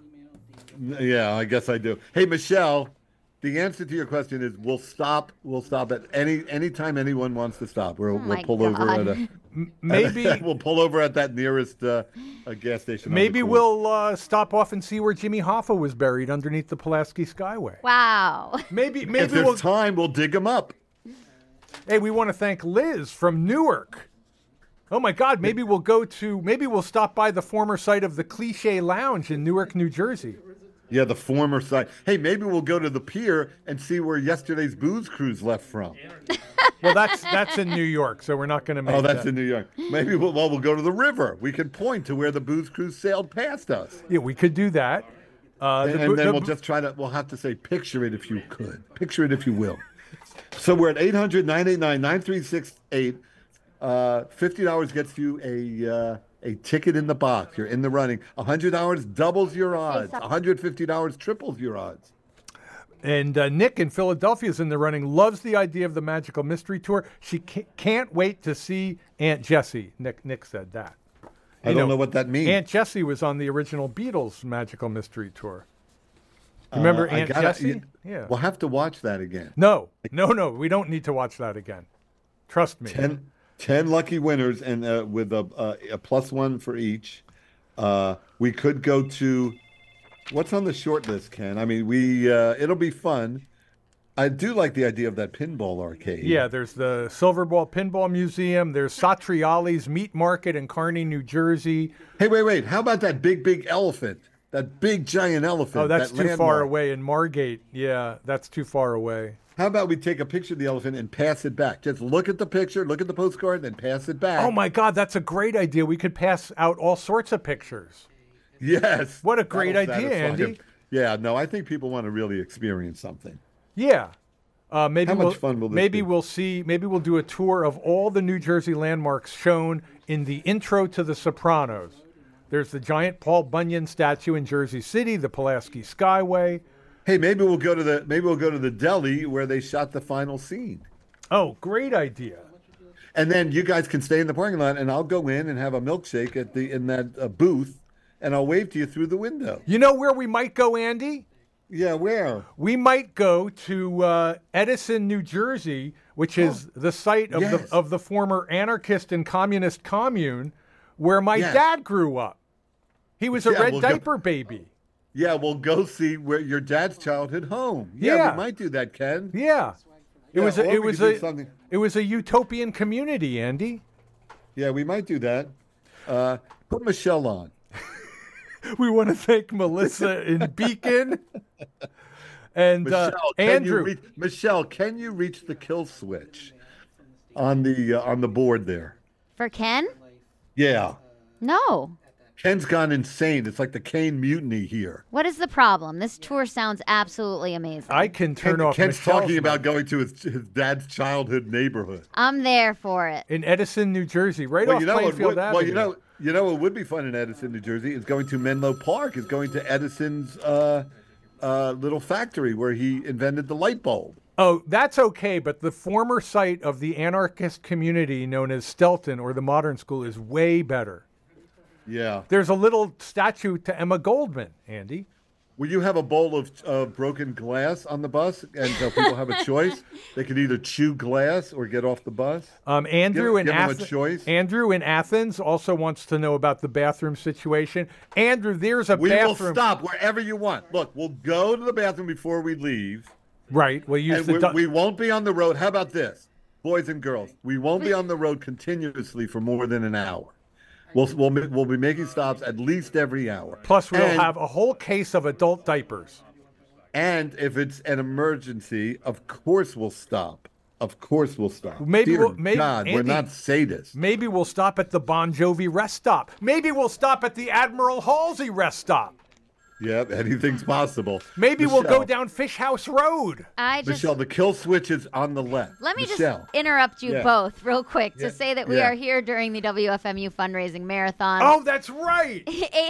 Yeah, I guess I do. Hey, Michelle, the answer to your question is we'll stop at any time anyone wants to stop. We'll my pull over God. at Maybe we'll pull over at that nearest gas station. on the maybe corner. we'll stop off and see where Jimmy Hoffa was buried underneath the Pulaski Skyway. Wow. Maybe If there's we'll. time, we'll dig them up. Hey, we want to thank Liz from Newark. Oh my God! Maybe we'll stop by the former site of the Cliche Lounge in Newark, New Jersey. Yeah, the former site. Hey, maybe we'll go to the pier and see where yesterday's booze cruise left from. Well, that's in New York, so we're not going to make. Oh, that's that. in New York. Maybe we'll go to the river. We can point to where the booze cruise sailed past us. Yeah, we could do that. And then we'll have to say, picture it if you could. Picture it if you will. So we're at 800-989-9368. $50 gets you a ticket in the box. You're in the running. $100 doubles your odds. $150 triples your odds. And Nick in Philadelphia is in the running. Loves the idea of the Magical Mystery Tour. She can't wait to see Aunt Jessie. Nick said that. I don't know what that means. Aunt Jessie was on the original Beatles Magical Mystery Tour. Remember Aunt Jessie? Yeah. We'll have to watch that again. No. We don't need to watch that again. Trust me. 10 lucky winners, and with a +1 for each. We could go to what's on the short list, Ken. I mean, it'll be fun. I do like the idea of that pinball arcade. Yeah, there's the Silverball Pinball Museum. There's Satriali's Meat Market in Kearney, New Jersey. Hey, wait. How about that big elephant? That big giant elephant. Oh, that's that too landmark. far away in Margate. Yeah, that's too far away. How about we take a picture of the elephant and pass it back? Just look at the picture, look at the postcard, then pass it back. Oh my God, that's a great idea. We could pass out all sorts of pictures. Yes. What a great That'll idea, satisfy Andy. him. Yeah, no, I think people want to really experience something. Yeah. Maybe How much fun will this maybe be? we'll see. Maybe we'll do a tour of all the New Jersey landmarks shown in the intro to The Sopranos. There's the giant Paul Bunyan statue in Jersey City, the Pulaski Skyway. Hey, maybe we'll go to the deli where they shot the final scene. Oh, great idea. And then you guys can stay in the parking lot, and I'll go in and have a milkshake in that booth, and I'll wave to you through the window. You know where we might go, Andy? Yeah, where? We might go to Edison, New Jersey, which is the site of Yes. the former anarchist and communist commune where my Yes. dad grew up. He was a Yeah, red we'll go- diaper baby. Yeah, we'll go see where your dad's childhood home. Yeah. We might do that, Ken. Yeah. It Yeah, was or a, we it was could do a something. it was a utopian community, Andy. Yeah, we might do that. Put Michelle on. We want to thank Melissa in Beacon and Andrew. Michelle, can you reach the kill switch on the board there? For Ken? Yeah. No. Ken's gone insane. It's like the Kane mutiny here. What is the problem? This tour sounds absolutely amazing. I can turn off Ken's Michelle's talking about mic. going to his dad's childhood neighborhood. I'm there for it. In Edison, New Jersey, right Well, off you know what Plainfield would, Avenue. well, you know what would be fun in Edison, New Jersey is going to Menlo Park. Is going to Edison's little factory where he invented the light bulb. Oh, that's okay, but the former site of the anarchist community known as Stelton or the Modern School is way better. Yeah. There's a little statue to Emma Goldman, Andy. Will you have a bowl of broken glass on the bus, and so people have a choice? They could either chew glass or get off the bus. Andrew Give them a choice. Andrew in Athens also wants to know about the bathroom situation. Andrew, there's a We bathroom. will stop wherever you want. Look, we'll go to the bathroom before we leave, Right. We'll use and we won't be on the road. How about this, boys and girls? We won't be on the road continuously for more than an hour. We'll be making stops at least every hour. Plus, we'll And- have a whole case of adult diapers. And if it's an emergency, of course we'll stop. Of course we'll stop. Maybe Dear we'll- maybe- God, we're Andy, not sadists. Maybe we'll stop at the Bon Jovi rest stop. Maybe we'll stop at the Admiral Halsey rest stop. Yeah, anything's possible. Maybe we'll go Michelle, down Fish House Road. I just Michelle, the kill switch is on the left. let me Michelle. just interrupt you Yeah. both real quick to say that we Yeah. are here during the WFMU fundraising marathon. Oh, that's right.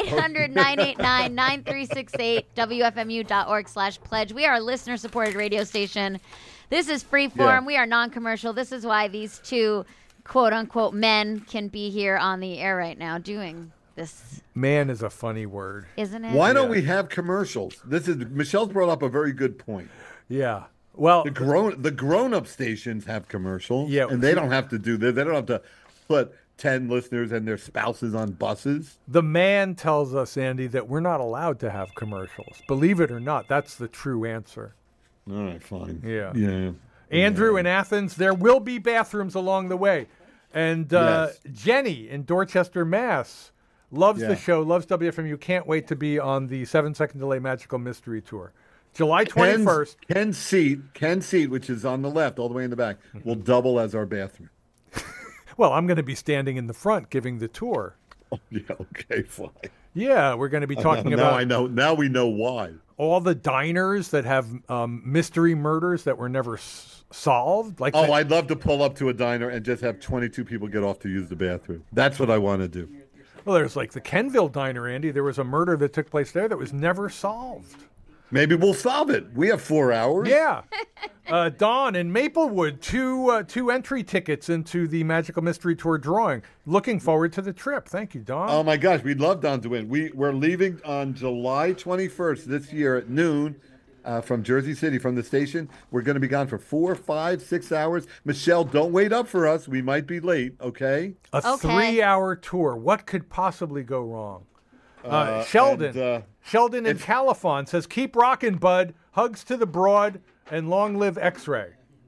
800-989-9368, WFMU.org/pledge. We are a listener-supported radio station. This is freeform. Yeah. We are non-commercial. This is why these two quote-unquote men can be here on the air right now doing this, Man is a funny word. isn't it? Why don't we have commercials? Michelle's brought up a very good point. Yeah. Well, The grown-up stations have commercials, Yeah. and they don't have to do this. They don't have to put 10 listeners and their spouses on buses. the man tells us, Andy, that we're not allowed to have commercials. Believe it or not, that's the true answer. All right, fine. Yeah. Yeah. Andrew in Athens, there will be bathrooms along the way. And Yes. Jenny in Dorchester, Mass. Loves Yeah. the show, loves WFMU. Can't wait to be on the 7-Second Delay Magical Mystery Tour. July 21st. Ken's seat, which is on the left, all the way in the back, will double as our bathroom. Well, I'm going to be standing in the front giving the tour. Oh, yeah, okay, fine. Yeah, we're going to be talking now about I know. Now we know why. all the diners that have mystery murders that were never solved. Like Oh, I'd love to pull up to a diner and just have 22 people get off to use the bathroom. That's what I want to do. well, there's like the Kenville Diner, Andy. There was a murder that took place there that was never solved. Maybe we'll solve it. We have 4 hours. Yeah. Dawn in Maplewood, two entry tickets into the Magical Mystery Tour drawing. Looking forward to the trip. Thank you, Dawn. Oh my gosh, we'd love Don to win. We're leaving on July 21st this year at noon from Jersey City, from the station. We're going to be gone for 4, 5, 6 hours. Michelle, don't wait up for us. We might be late. Okay. A Okay. 3-hour tour. What could possibly go wrong? Sheldon. Sheldon in Califon says, "Keep rocking, bud. Hugs to the broad and long live X-Ray."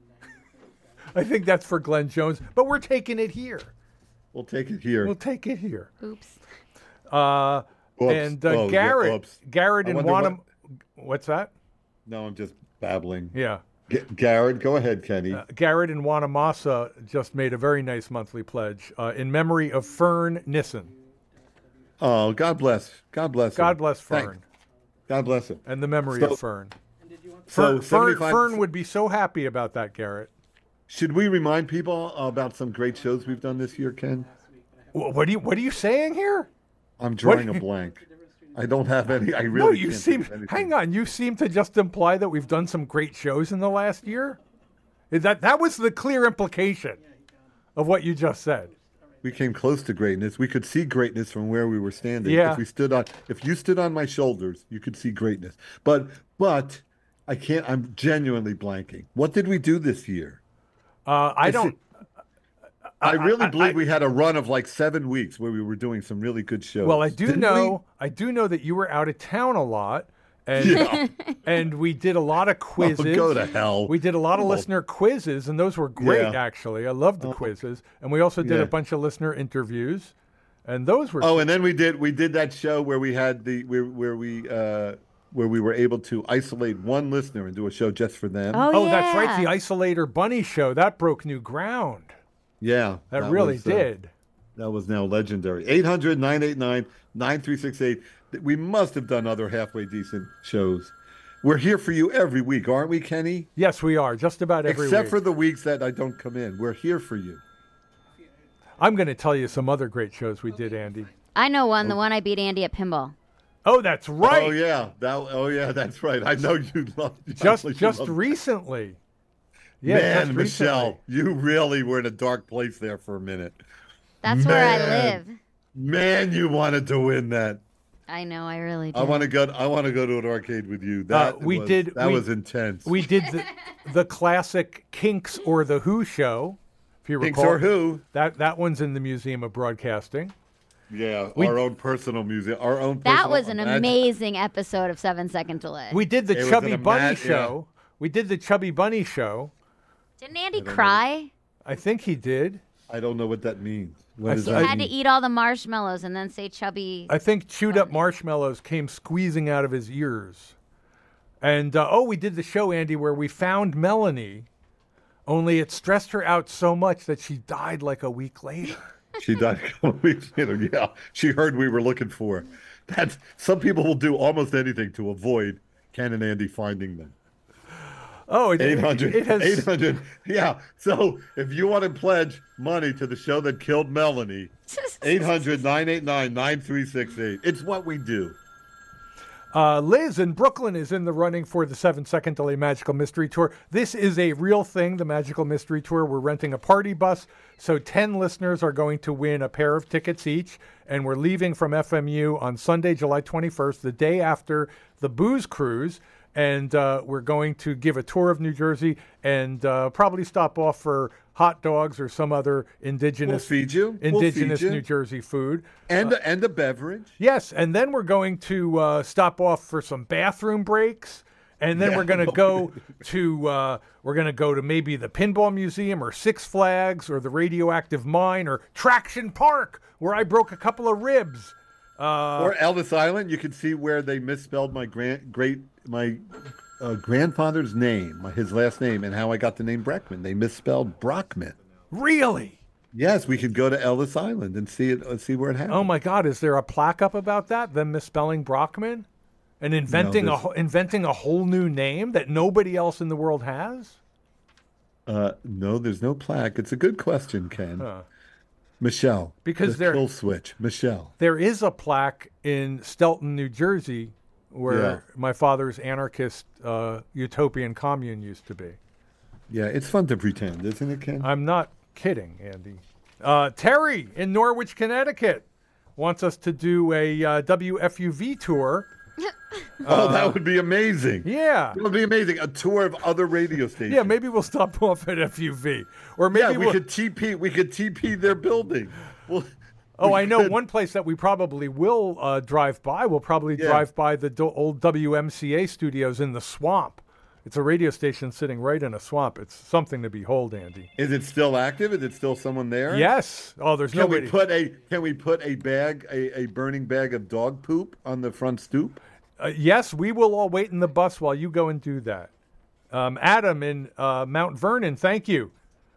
I think that's for Glenn Jones, but we're taking it here. We'll take it here. We'll take it here. Oops. Oops. And Oh, yeah, Garrett, oops. Garrett I in wonder Wanham. What's that? No, I'm just babbling. Yeah. Garrett, go ahead, Kenny. Garrett in Wanamasa just made a very nice monthly pledge in memory of Fern Nissen. Oh, God bless. God bless him. God bless Fern Thanks. God bless him. and the memory So- of Fern. So Fern would be so happy about that, Garrett. Should we remind people about some great shows we've done this year, Ken? What are you saying here? I'm drawing a blank. I don't have any. I really No, you can't seem. think of anything. Hang on, you seem to just imply that we've done some great shows in the last year. That was the clear implication of what you just said. We came close to greatness. We could see greatness from where we were standing. Yeah. If you stood on my shoulders, you could see greatness. But I can't. I'm genuinely blanking. What did we do this year? I don't. I really believe we had a run of like 7 weeks where we were doing some really good shows. Well, I do Didn't know. I do know that you were out of town a lot, and Yeah. and we did a lot of quizzes. Oh, go to hell. We did a lot of Oh. listener quizzes, and those were great. Yeah. Actually, I loved the quizzes, and we also did Yeah. a bunch of listener interviews, and those were. Oh, and then we did that show where we had where we were able to isolate one listener and do a show just for them. Oh, that's right, yeah. the Isolator Bunny show that broke new ground. Yeah, That really was, did. That was now legendary. 800-989-9368. We must have done other halfway decent shows. We're here for you every week, aren't we, Kenny? Yes, we are. Just about every Except week. for the weeks that I don't come in. We're here for you. I'm going to tell you some other great shows we did, Andy. I know one, the one I beat Andy at pinball. Oh, that's right. Oh yeah, that's right. I know you love Just recently. Yeah, Man, just Michelle, recently. you really were in a dark place there for a minute. That's where I live. Man, you wanted to win that. I know, I really do. I want to go to an arcade with you. That was intense. We did the classic Kinks or the Who show. If you Kinks recall, or Who? That one's in the Museum of Broadcasting. Yeah, our own personal music, our own. That was an amazing episode of 7 Second Delay. We did the Chubby Bunny show. Yeah. We did the Chubby Bunny show. Didn't Andy cry? I think he did. I don't know what that means. What He had to eat all the marshmallows and then say chubby. I think chewed up marshmallows came squeezing out of his ears. And, we did the show, Andy, where we found Melanie, only it stressed her out so much that she died like a week later. She died a couple weeks later. Yeah, she heard we were looking for her. Some people will do almost anything to avoid Ken and Andy finding them. Oh, 800. Yeah. So if you want to pledge money to the show that killed Melanie, 800-989-9368. It's what we do. Liz in Brooklyn is in the running for the 7 Second Delay Magical Mystery Tour. This is a real thing, the Magical Mystery Tour. We're renting a party bus, so 10 listeners are going to win a pair of tickets each, and we're leaving from FMU on Sunday, July 21st, the day after the Booze Cruise, and we're going to give a tour of New Jersey and probably stop off for hot dogs or some other indigenous New Jersey food. And a beverage. Yes, and then we're going to stop off for some bathroom breaks, and then we're going to go to maybe the Pinball Museum or Six Flags or the Radioactive Mine or Traction Park, where I broke a couple of ribs. Or Ellis Island. You can see where they misspelled my grandfather's name, his last name, and how I got the name Breckman. They misspelled Brockman. Really? Yes, we could go to Ellis Island and see where it happened. Oh my God! Is there a plaque up about that? Them misspelling Brockman and inventing a whole new name that nobody else in the world has? No, there's no plaque. It's a good question, Ken. Michelle, because kill switch. Michelle, there is a plaque in Stelton, New Jersey, where my father's anarchist utopian commune used to be. Yeah, it's fun to pretend, isn't it, Ken? I'm not kidding, Andy. Terry in Norwich, Connecticut, wants us to do a WFUV tour. That would be amazing. Yeah. It would be amazing. A tour of other radio stations. Yeah, maybe we'll stop off at FUV. Or maybe we could TP their building. I know one place that we probably will drive by. We'll probably drive by the old WMCA studios in the swamp. It's a radio station sitting right in a swamp. It's something to behold, Andy. Is it still active? Is it still someone there? Yes. Oh, there's nobody. Can we put a burning bag of dog poop on the front stoop? Yes, we will all wait in the bus while you go and do that. Adam in Mount Vernon, thank you.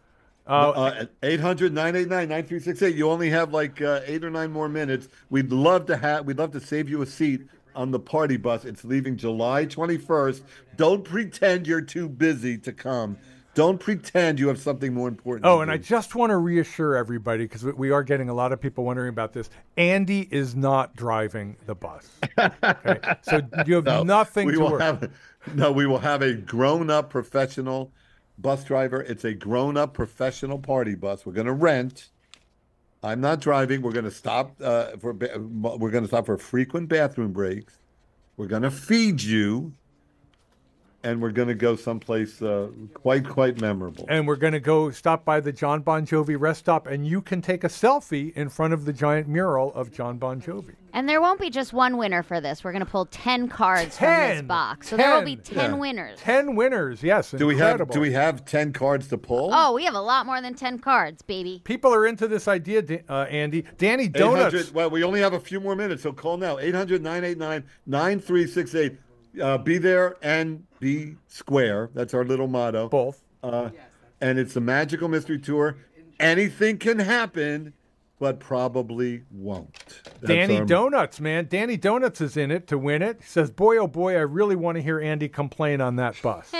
800-989-9368. You only have like 8 or 9 more minutes. We'd love to save you a seat on the party bus. It's leaving July 21st. Don't pretend you're too busy to come. Don't pretend you have something more important to do. And I just want to reassure everybody, because we are getting a lot of people wondering about this. Andy is not driving the bus. Okay? So you have nothing to worry. We will have a grown-up professional bus driver. It's a grown-up professional party bus. We're going to rent. I'm not driving. We're going to stop for frequent bathroom breaks. We're going to feed you, and we're going to go someplace quite memorable. And we're going to go stop by the John Bon Jovi rest stop, and you can take a selfie in front of the giant mural of John Bon Jovi. And there won't be just one winner for this. We're going to pull 10 cards from this box. So there will be 10 winners. 10 winners, yes. Do we have 10 cards to pull? Oh, we have a lot more than 10 cards, baby. People are into this idea, Andy. Danny Donuts. Well, we only have a few more minutes, so call now. 800-989-9368. Be there and be square. That's our little motto. Both. And it's a Magical Mystery Tour. Anything can happen. but probably won't. That's Danny our- Donuts, man. Danny Donuts is in it to win it. He says, boy, oh boy, I really want to hear Andy complain on that bus.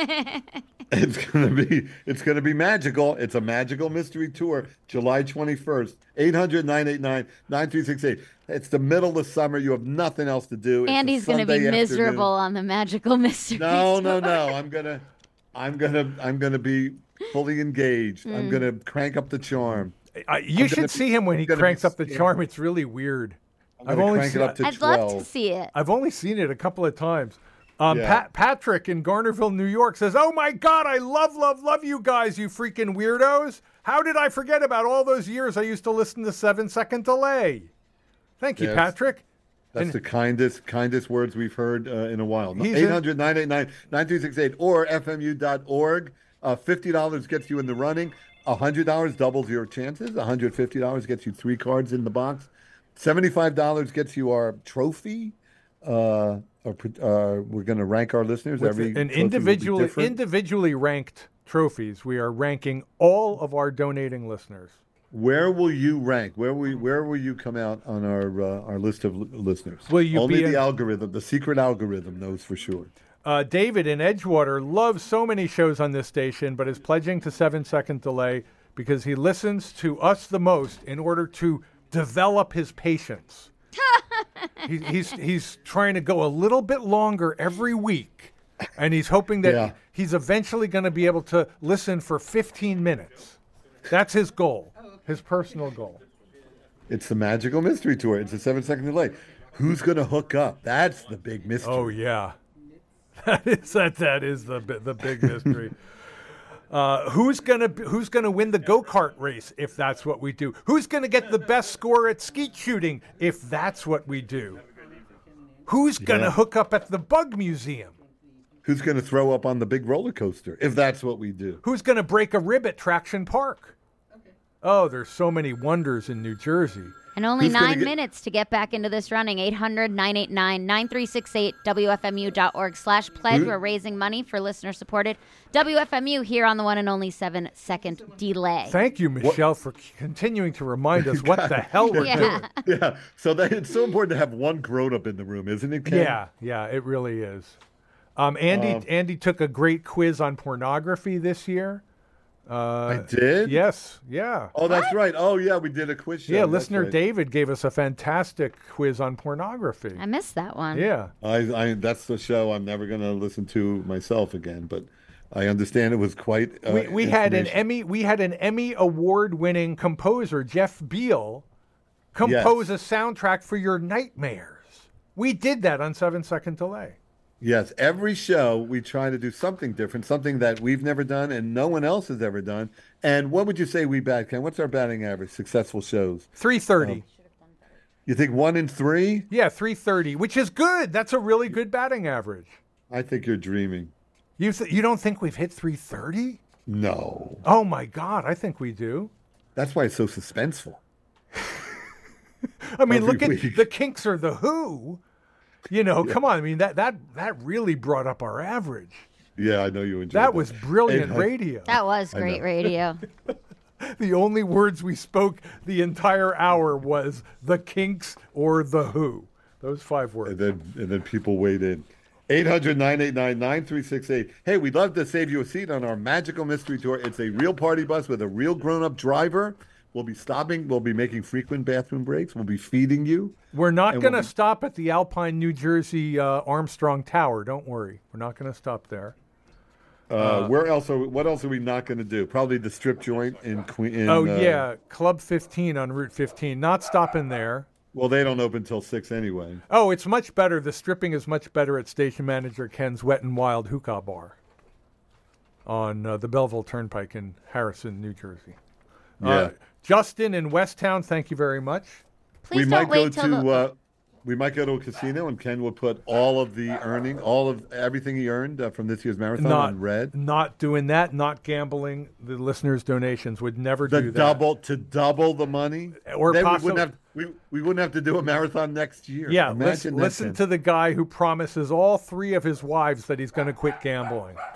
It's gonna be magical. It's a magical mystery tour, July 21st, 800-989-9368. It's the middle of the summer. You have nothing else to do. It's a Andy's going to be Sunday miserable afternoon. on the magical mystery. No. tour. I'm gonna be fully engaged. Hmm. I'm gonna crank up the charm. You should see him when he gonna be cranks up the scared. charm. It's really weird. I'm gonna crank it up to I'd 12. love to see it. I've only seen it a couple of times. Yeah. Patrick in Garnerville, New York says, oh my God, I love you guys, you freaking weirdos. How did I forget about all those years I used to listen to 7 Second Delay? Thank you, Yes. Patrick. That's the kindest words we've heard in a while. He's in- 800-989-9368 or FMU.org. $50 gets you in the running. $100 doubles your chances. $150 gets you 3 cards in the box. $75 gets you our trophy. We're going to rank our listeners. With Every an trophy will be different. individually ranked trophies. We are ranking all of our donating listeners. Where will you rank? Where will you come out on our list of listeners? Will you Only be the in- algorithm, the secret algorithm knows for sure. David in Edgewater loves so many shows on this station, but is pledging to 7 Second Delay because he listens to us the most in order to develop his patience. He's trying to go a little bit longer every week, and he's hoping that Yeah. he's eventually going to be able to listen for 15 minutes. That's his goal, his personal goal. It's the magical mystery tour. It's a 7 second delay. Who's going to hook up? That's the big mystery. Oh yeah, that is the big mystery. Who's gonna win the go-kart race if that's what we do? Who's gonna get the best score at skeet shooting if that's what we do? Who's gonna Yeah. hook up at the Bug Museum? Who's going to throw up on the big roller coaster if that's what we do? Who's gonna break a rib at Traction Park? Oh, there's so many wonders in New Jersey. And only Who's gonna 9 get- minutes to get back into this running. 800-989-9368, WFMU.org/pledge. We're raising money for listener-supported WFMU here on the one and only 7 Second Delay. Thank you, Michelle, for continuing to remind us what the hell we're doing. Yeah. Yeah. So it's so important to have one grown up in the room, isn't it, Ken? Yeah, it really is. Andy took a great quiz on pornography this year. I did? Yes, yeah. Oh, that's right. Oh, yeah, we did a quiz show. Yeah, That's listener right. David gave us a fantastic quiz on pornography. I missed that one. Yeah. I that's the show I'm never going to listen to myself again, but I understand it was quite We had an information. Emmy award-winning composer, Jeff Beal, compose a soundtrack for your nightmares. We did that on 7 Second Delay. Yes, every show we try to do something different, something that we've never done and no one else has ever done. And what would you say we bat, Ken? What's our batting average, successful shows? 330. You think 1 in 3? Yeah, 330, which is good. That's a really good batting average. I think you're dreaming. You don't think we've hit 330? No. Oh my God, I think we do. That's why it's so suspenseful. I mean, Every look at week. the Kinks or the Who. You know, come on. I mean, that really brought up our average. Yeah, I know you enjoyed That was brilliant Hey, radio. That was I great know. radio. The only words we spoke the entire hour was the Kinks or the Who. Those 5 words. And then people weighed in. 800-989-9368. Hey, we'd love to save you a seat on our magical mystery tour. It's a real party bus with a real grown-up driver. We'll be stopping. We'll be making frequent bathroom breaks. We'll be feeding you. We're not And going to we'll be- stop at the Alpine, New Jersey Armstrong Tower. Don't worry. We're not going to stop there. What else are we not going to do? Probably the strip joint in Queen. Yeah, Club 15 on Route 15. Not stopping there. Well, they don't open till 6 anyway. Oh, it's much better. The stripping is much better at station manager Ken's Wet and Wild Hookah Bar on the Belleville Turnpike in Harrison, New Jersey. Yeah. Justin in Westtown, thank you very much. Please we don't might go wait till to we might go to a casino, and Ken will put all of the everything he earned from this year's marathon on red. Not doing that, not gambling. The listeners' donations would never do that. To double the money, Or then possibly- we wouldn't have to do a marathon next year. Yeah, Imagine that, listen Ken. to the guy who promises all 3 of his wives that he's going to quit gambling.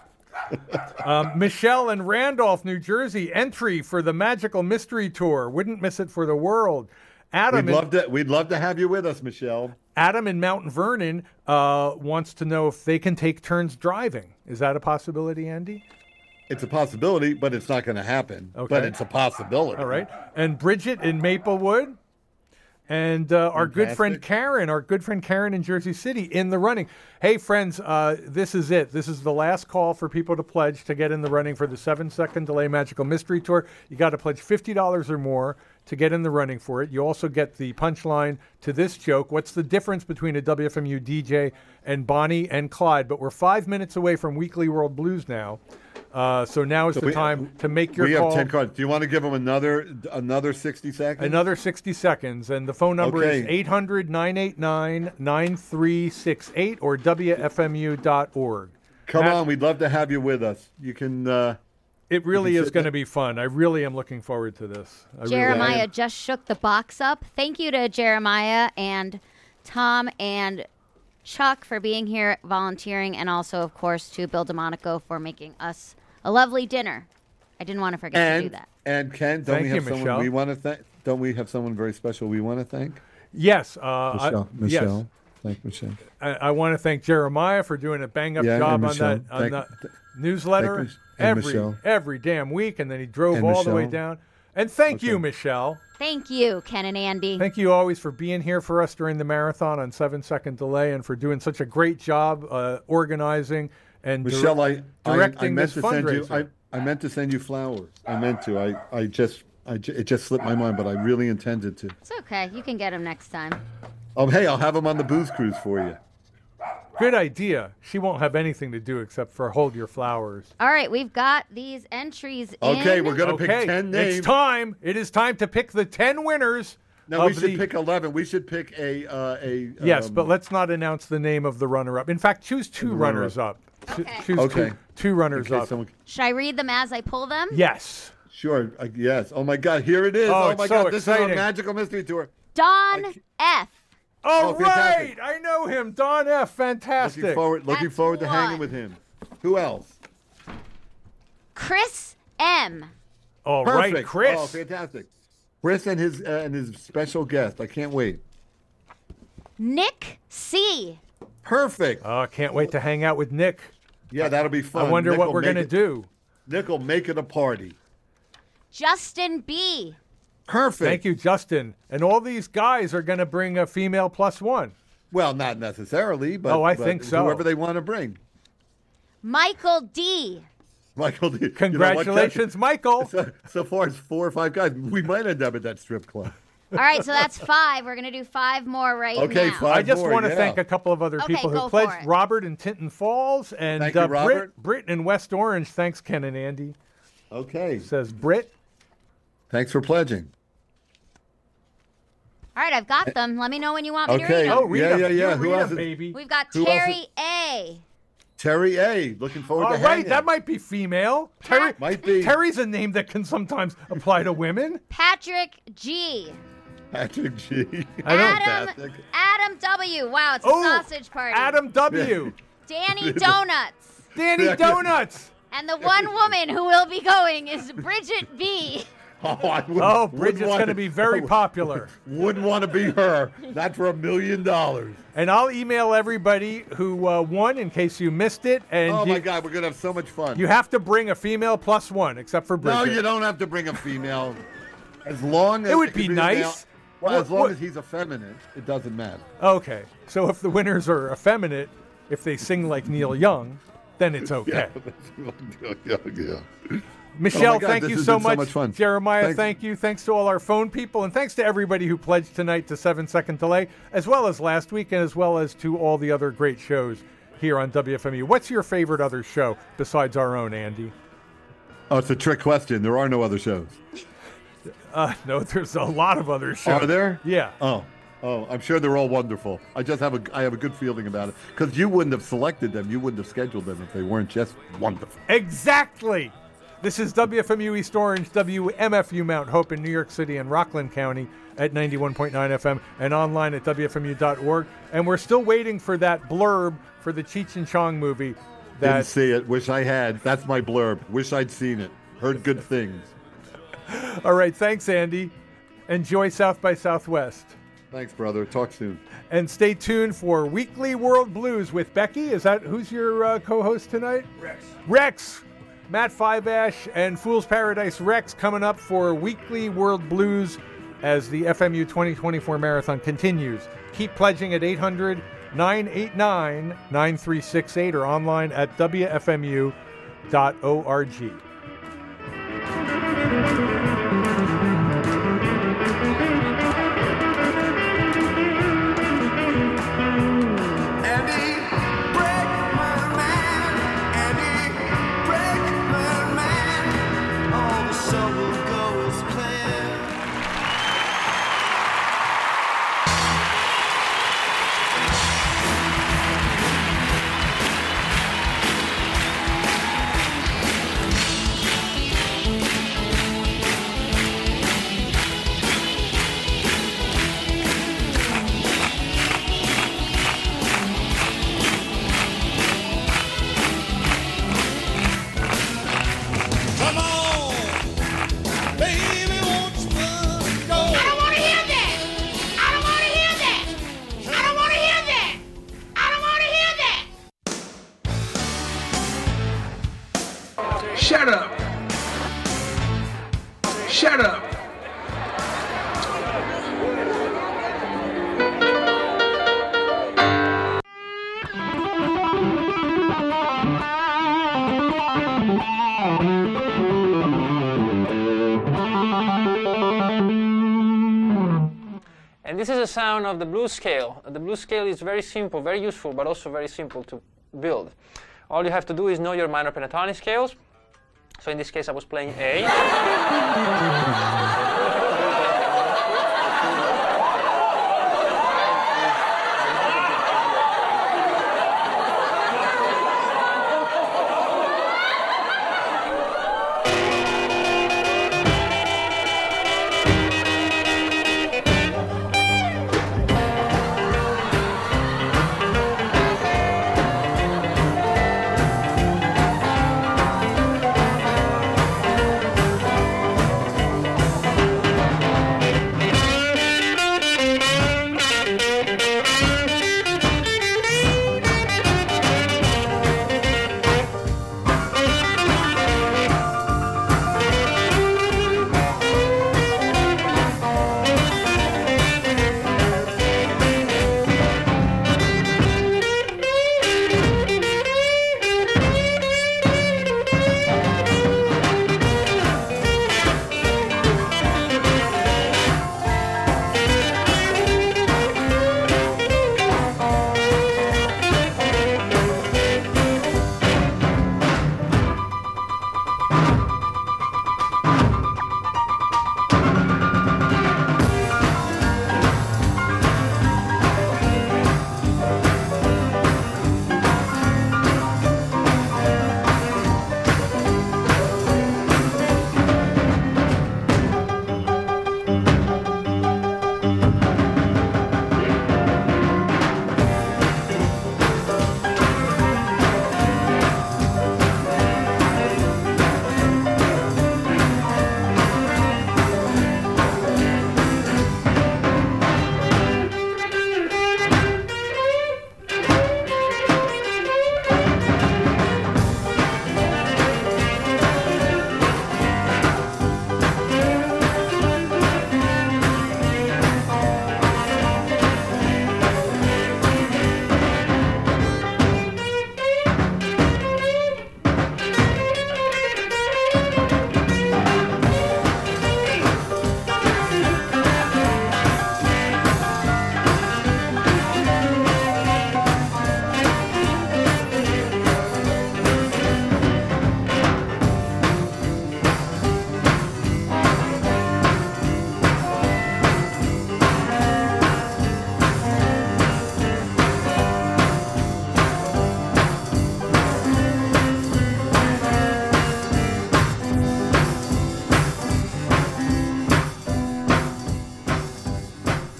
Michelle in Randolph, New Jersey, entry for the Magical Mystery Tour. Wouldn't miss it for the world. Adam We'd love to have you with us, Michelle. Adam in Mount Vernon wants to know if they can take turns driving. Is that a possibility, Andy? It's a possibility, but it's not going to happen. Okay. But it's a possibility. All right. And Bridget in Maplewood. And our good friend Karen in Jersey City in the running. Hey, friends, this is it. This is the last call for people to pledge to get in the running for the 7-second delay Magical Mystery Tour. You got to pledge $50 or more to get in the running for it. You also get the punchline to this joke. What's the difference between a WFMU DJ and Bonnie and Clyde? But we're 5 minutes away from Weekly World Blues now. So now is the time to make your call. We have 10 cards. Do you want to give them another 60 seconds? Another 60 seconds. And the phone number is 800-989-9368 or WFMU.org. Come on. We'd love to have you with us. You can... it really is going to be fun. I really am looking forward to this. Jeremiah just shook the box up. Thank you to Jeremiah and Tom and Chuck for being here, volunteering, and also, of course, to Bill DeMonico for making us a lovely dinner. I didn't want to forget to do that. And Ken, don't we have someone very special we want to thank? Yes. Michelle. Yes. Thank Michelle. I want to thank Jeremiah for doing a bang-up job on that newsletter every damn week, and then he drove all the way down. And thank you, Michelle. Thank you, Ken and Andy. Thank you always for being here for us during the marathon on 7-second delay and for doing such a great job organizing and Michelle, directing this fundraiser. I meant to send you flowers. I meant to. It just slipped my mind, but I really intended to. It's okay. You can get them next time. Oh, hey, I'll have them on the booze cruise for you. Good idea. She won't have anything to do except for hold your flowers. All right, we've got these entries in. Okay, we're going to pick 10 names. It's time. It is time to pick the 10 winners. No, we should pick 11. We should pick yes, but let's not announce the name of the runner-up. In fact, choose two runners-up. Okay. Choose two runners-up. Should I read them as I pull them? Yes. Sure. Yes. Oh, my God. Here it is. Oh my so God. This exciting. is a Magical Mystery Tour. Don F. Oh, right. I know him. Don F. Fantastic. Looking forward to hanging with him. Who else? Chris M. All Perfect. right, Chris. Oh, fantastic. Chris and his special guest. I can't wait. Nick C. Perfect. Oh, I can't wait to hang out with Nick. Yeah, that'll be fun. I wonder what we're going to do. Nick will make it a party. Justin B. Perfect. Thank you, Justin. And all these guys are going to bring a female +1. Well, not necessarily, but I think so. Whoever they want to bring. Michael D. Michael D. Congratulations, Michael. So far as 4 or 5 guys, we might end up at that strip club. All right, so that's 5. We're going to do 5 more now. Okay, 5 I just more, want to thank a couple of other people who pledged. Robert in Tinton Falls and thank you, Robert. Britt in West Orange. Thanks, Ken and Andy. Okay. Says Britt. Thanks for pledging. All right, I've got them. Let me know when you want me to read them. Oh, read them. Yeah. Who else, baby? We've got Terry A. Terry A. Looking forward to hanging. Right, that might be female. Terry might be. Terry's a name that can sometimes apply to women. Patrick G. Patrick G. Adam W. Wow, it's a sausage party. Adam W. Danny Donuts. Danny Donuts. And the one woman who will be going is Bridget B. Bridget's going to be very popular. Wouldn't want to be her. Not for $1 million. And I'll email everybody who won in case you missed it. And my God, we're going to have so much fun. You have to bring a female +1, except for Bridget. No, you don't have to bring a female. As long as it would be nice. Well, as long as he's effeminate, it doesn't matter. Okay. So if the winners are effeminate, if they sing like Neil Young, then it's okay. Yeah. Michelle, God, thank you so much. Fun. Jeremiah, thank you. Thanks to all our phone people. And thanks to everybody who pledged tonight to 7-second delay, as well as last week, and as well as to all the other great shows here on WFMU. What's your favorite other show besides our own, Andy? Oh, it's a trick question. There are no other shows. No, there's a lot of other shows. Are there? Yeah. Oh, I'm sure they're all wonderful. I have a good feeling about it. Because you wouldn't have selected them. You wouldn't have scheduled them if they weren't just wonderful. Exactly. This is WFMU East Orange, WMFU Mount Hope in New York City and Rockland County at 91.9 FM and online at WFMU.org. And we're still waiting for that blurb for the Cheech and Chong movie. Didn't see it. Wish I had. That's my blurb. Wish I'd seen it. Heard good things. All right. Thanks, Andy. Enjoy South by Southwest. Thanks, brother. Talk soon. And stay tuned for Weekly World Blues with Becky. Who's your co-host tonight? Rex. Matt Fiveash and Fool's Paradise Rex coming up for Weekly World Blues as the FMU 2024 Marathon continues. Keep pledging at 800-989-9368 or online at wfmu.org. Shut up. Shut up. And this is the sound of the blues scale. The blues scale is very simple, very useful, but also very simple to build. All you have to do is know your minor pentatonic scales. So in this case, I was playing A.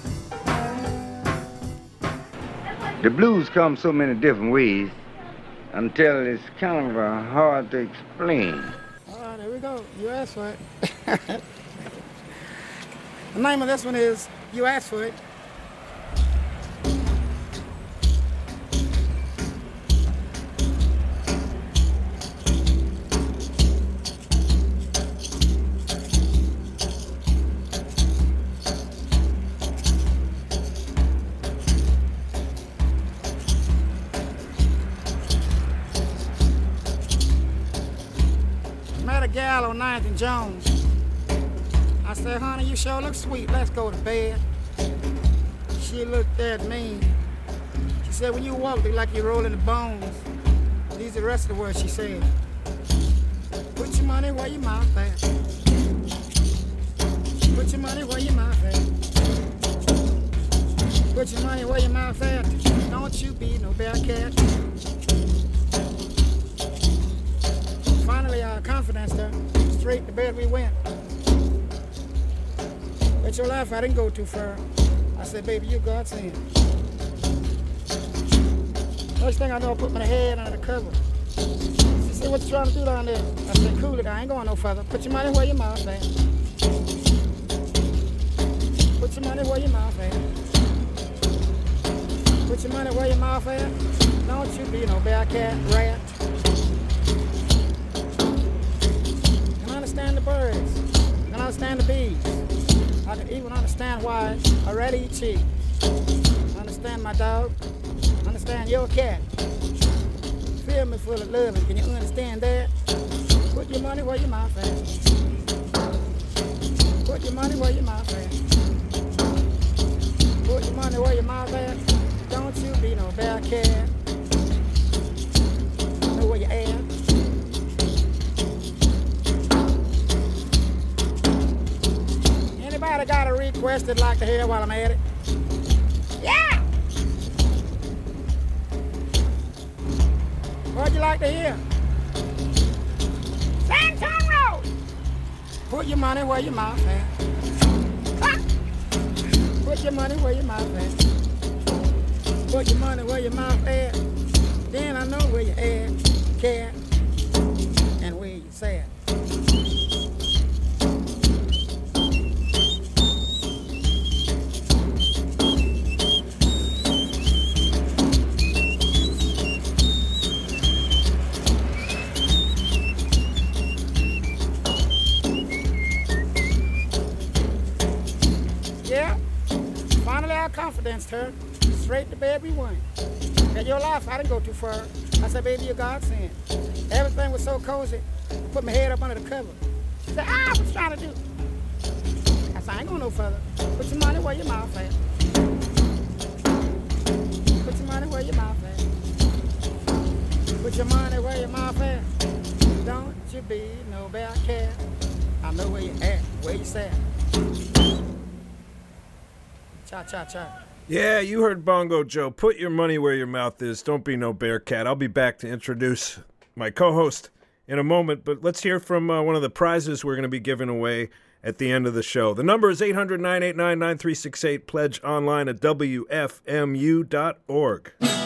The blues come so many different ways. until it's kind of hard to explain. All right, here we go. You asked for it. The name of this one is You Asked for It. Met a gal on 9th and Jones. I said, honey, you sure look sweet. Let's go to bed. She looked at me. She said, when you walk, look like you're rolling the bones. These are the rest of the words she said. Put your money where your mouth at. Put your money where your mouth at. Put your money where your mouth at. Don't you be no bear cat. Finally, our confidence there. Straight to bed we went. With your life, I didn't go too far. I said, baby, you God's hand. Next thing I know, I put my head under the cover. She said, what you trying to do down there? I said, cool it, I ain't going no further. Put your money where your mouth at. Put your money where your mouth at. Put your money where your mouth at. Don't you be no bear cat rat. Can I understand the birds? Can I understand the bees? I can even understand why I rather eat cheese. Understand my dog. Understand your cat. Fill me full of love, and can you understand that? Put your money where your mouth at. Put your money where your mouth at. Put your money where your mouth at. Don't you be no bear cat. Know where you at. Anybody got a request they'd like to hear while I'm at it? Yeah! What'd you like to hear? Santon Road! Put your money where your mouth at. Ah! Put your money where your mouth at. Put your money where your mouth at. Then I know where you at, cat, and where you sat. Confidence her. Straight to bed we went. At your life, I didn't go too far. I said, baby, you're God's hand. Everything was so cozy. I put my head up under the cover. She said, what you trying to do? I said, I ain't going no further. Put your money where your mouth at. Put your money where your mouth at. Put your money where your mouth at. Don't you be no bear cat. I know where you at, where you sat. Cha-cha-cha. Yeah, you heard Bongo Joe. Put your money where your mouth is. Don't be no bear cat. I'll be back to introduce my co-host in a moment, but let's hear from one of the prizes we're going to be giving away at the end of the show. The number is 800-989-9368. Pledge online at WFMU.org.